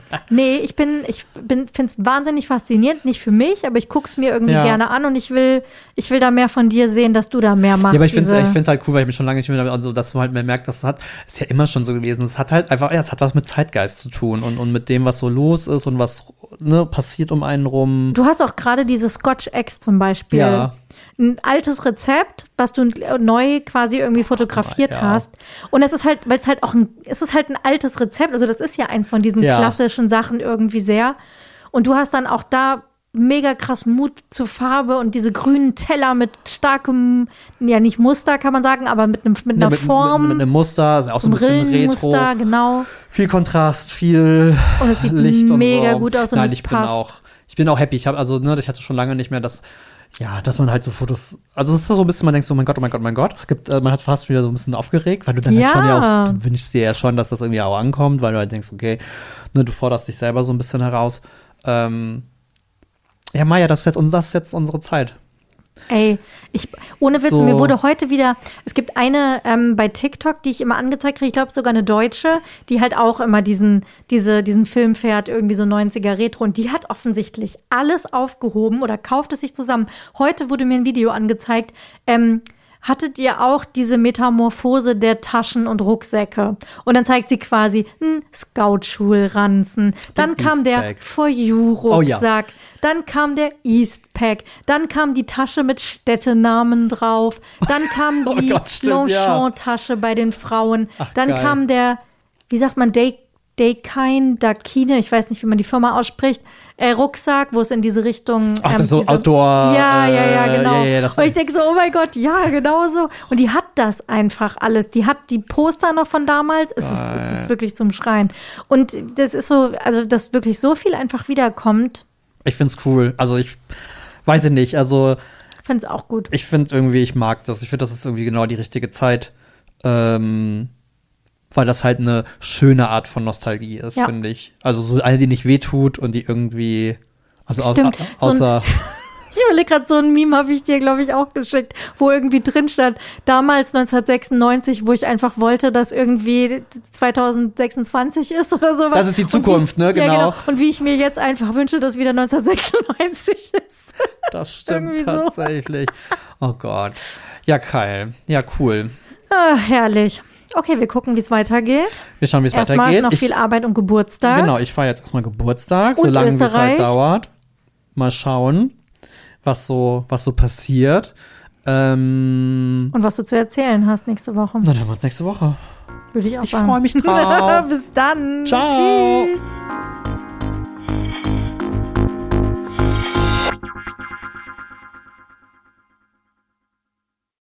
Nee, ich finde es wahnsinnig faszinierend, nicht für mich, aber ich gucke es mir irgendwie gerne an und ich will da mehr von dir sehen, dass du da mehr machst. Ja, aber ich finde es halt cool, weil ich mich schon lange nicht mehr, also dass du halt mehr merkst, dass ist ja immer schon so gewesen, es hat halt einfach, es hat was mit Zeitgeist zu tun und mit dem, was so los ist und was passiert um einen rum. Du hast auch gerade diese Scotch Eggs zum Beispiel. Ja. Ein altes Rezept, was du neu quasi irgendwie fotografiert hast. Und es ist halt, es ist halt ein altes Rezept. Also das ist ja eins von diesen klassischen Sachen irgendwie sehr. Und du hast dann auch da mega krass Mut zur Farbe und diese grünen Teller mit starkem, ja nicht Muster kann man sagen, aber mit einer Form. Mit einem Muster, also auch so ein bisschen Retro. Genau. Viel Kontrast, viel und es sieht Licht mega und so. gut aus und Nein, es passt. Ich bin auch happy. Ich hatte schon lange nicht mehr dass man halt so Fotos, also es ist so ein bisschen, man denkt so, mein Gott, man hat fast wieder so ein bisschen aufgeregt, weil du dann halt schon du wünschst dir ja schon, dass das irgendwie auch ankommt, weil du halt denkst, okay, du forderst dich selber so ein bisschen heraus. Ja, Maja, das ist jetzt unsere Zeit. Ey, ohne Witz, mir wurde heute wieder, es gibt eine bei TikTok, die ich immer angezeigt kriege, ich glaube sogar eine Deutsche, die halt auch immer diesen Film fährt, irgendwie so 90er Retro und die hat offensichtlich alles aufgehoben oder kauft es sich zusammen. Heute wurde mir ein Video angezeigt, hattet ihr auch diese Metamorphose der Taschen und Rucksäcke? Und dann zeigt sie quasi einen Scout-Schulranzen. Dann kam der For You-Rucksack. Dann kam der Eastpack. Dann kam die Tasche mit Städtenamen drauf. Dann kam die Longchamp-Tasche bei den Frauen. Dann kam der, wie sagt man, Dakine, ich weiß nicht, wie man die Firma ausspricht, Rucksack, wo es in diese Richtung das ist so Outdoor. Ja, genau. Ja, und ich denke so, oh mein Gott, ja, genau so. Und die hat das einfach alles. Die hat die Poster noch von damals. Es ist wirklich zum Schreien. Und das ist so, also dass wirklich so viel einfach wiederkommt. Ich find's cool. Also ich weiß ich nicht. Also ich find's auch gut. Ich finde irgendwie, ich mag das. Ich finde, das ist irgendwie genau die richtige Zeit. Weil das halt eine schöne Art von Nostalgie ist, finde ich. Also so eine, die nicht wehtut und die irgendwie, also außer ich überlege gerade, so ein Meme habe ich dir, glaube ich, auch geschickt, wo irgendwie drin stand, damals 1996, wo ich einfach wollte, dass irgendwie 2026 ist oder sowas. Das ist die Zukunft, ne? Genau. Ja, genau. Und wie ich mir jetzt einfach wünsche, dass wieder 1996 ist. Das stimmt tatsächlich. So. Oh Gott. Ja, Kyle. Ja, cool. Herrlich. Okay, wir gucken, wie es weitergeht. Wir schauen, wie es weitergeht. Erstmal ist noch viel Arbeit und Geburtstag. Genau, ich feiere jetzt erstmal Geburtstag, und solange es Österreich. halt dauert. Mal schauen, was so passiert. Und was du zu erzählen hast nächste Woche. Na, dann haben wir uns nächste Woche. Würde ich auch sagen. Ich freue mich drauf. Bis dann. Ciao. Tschüss.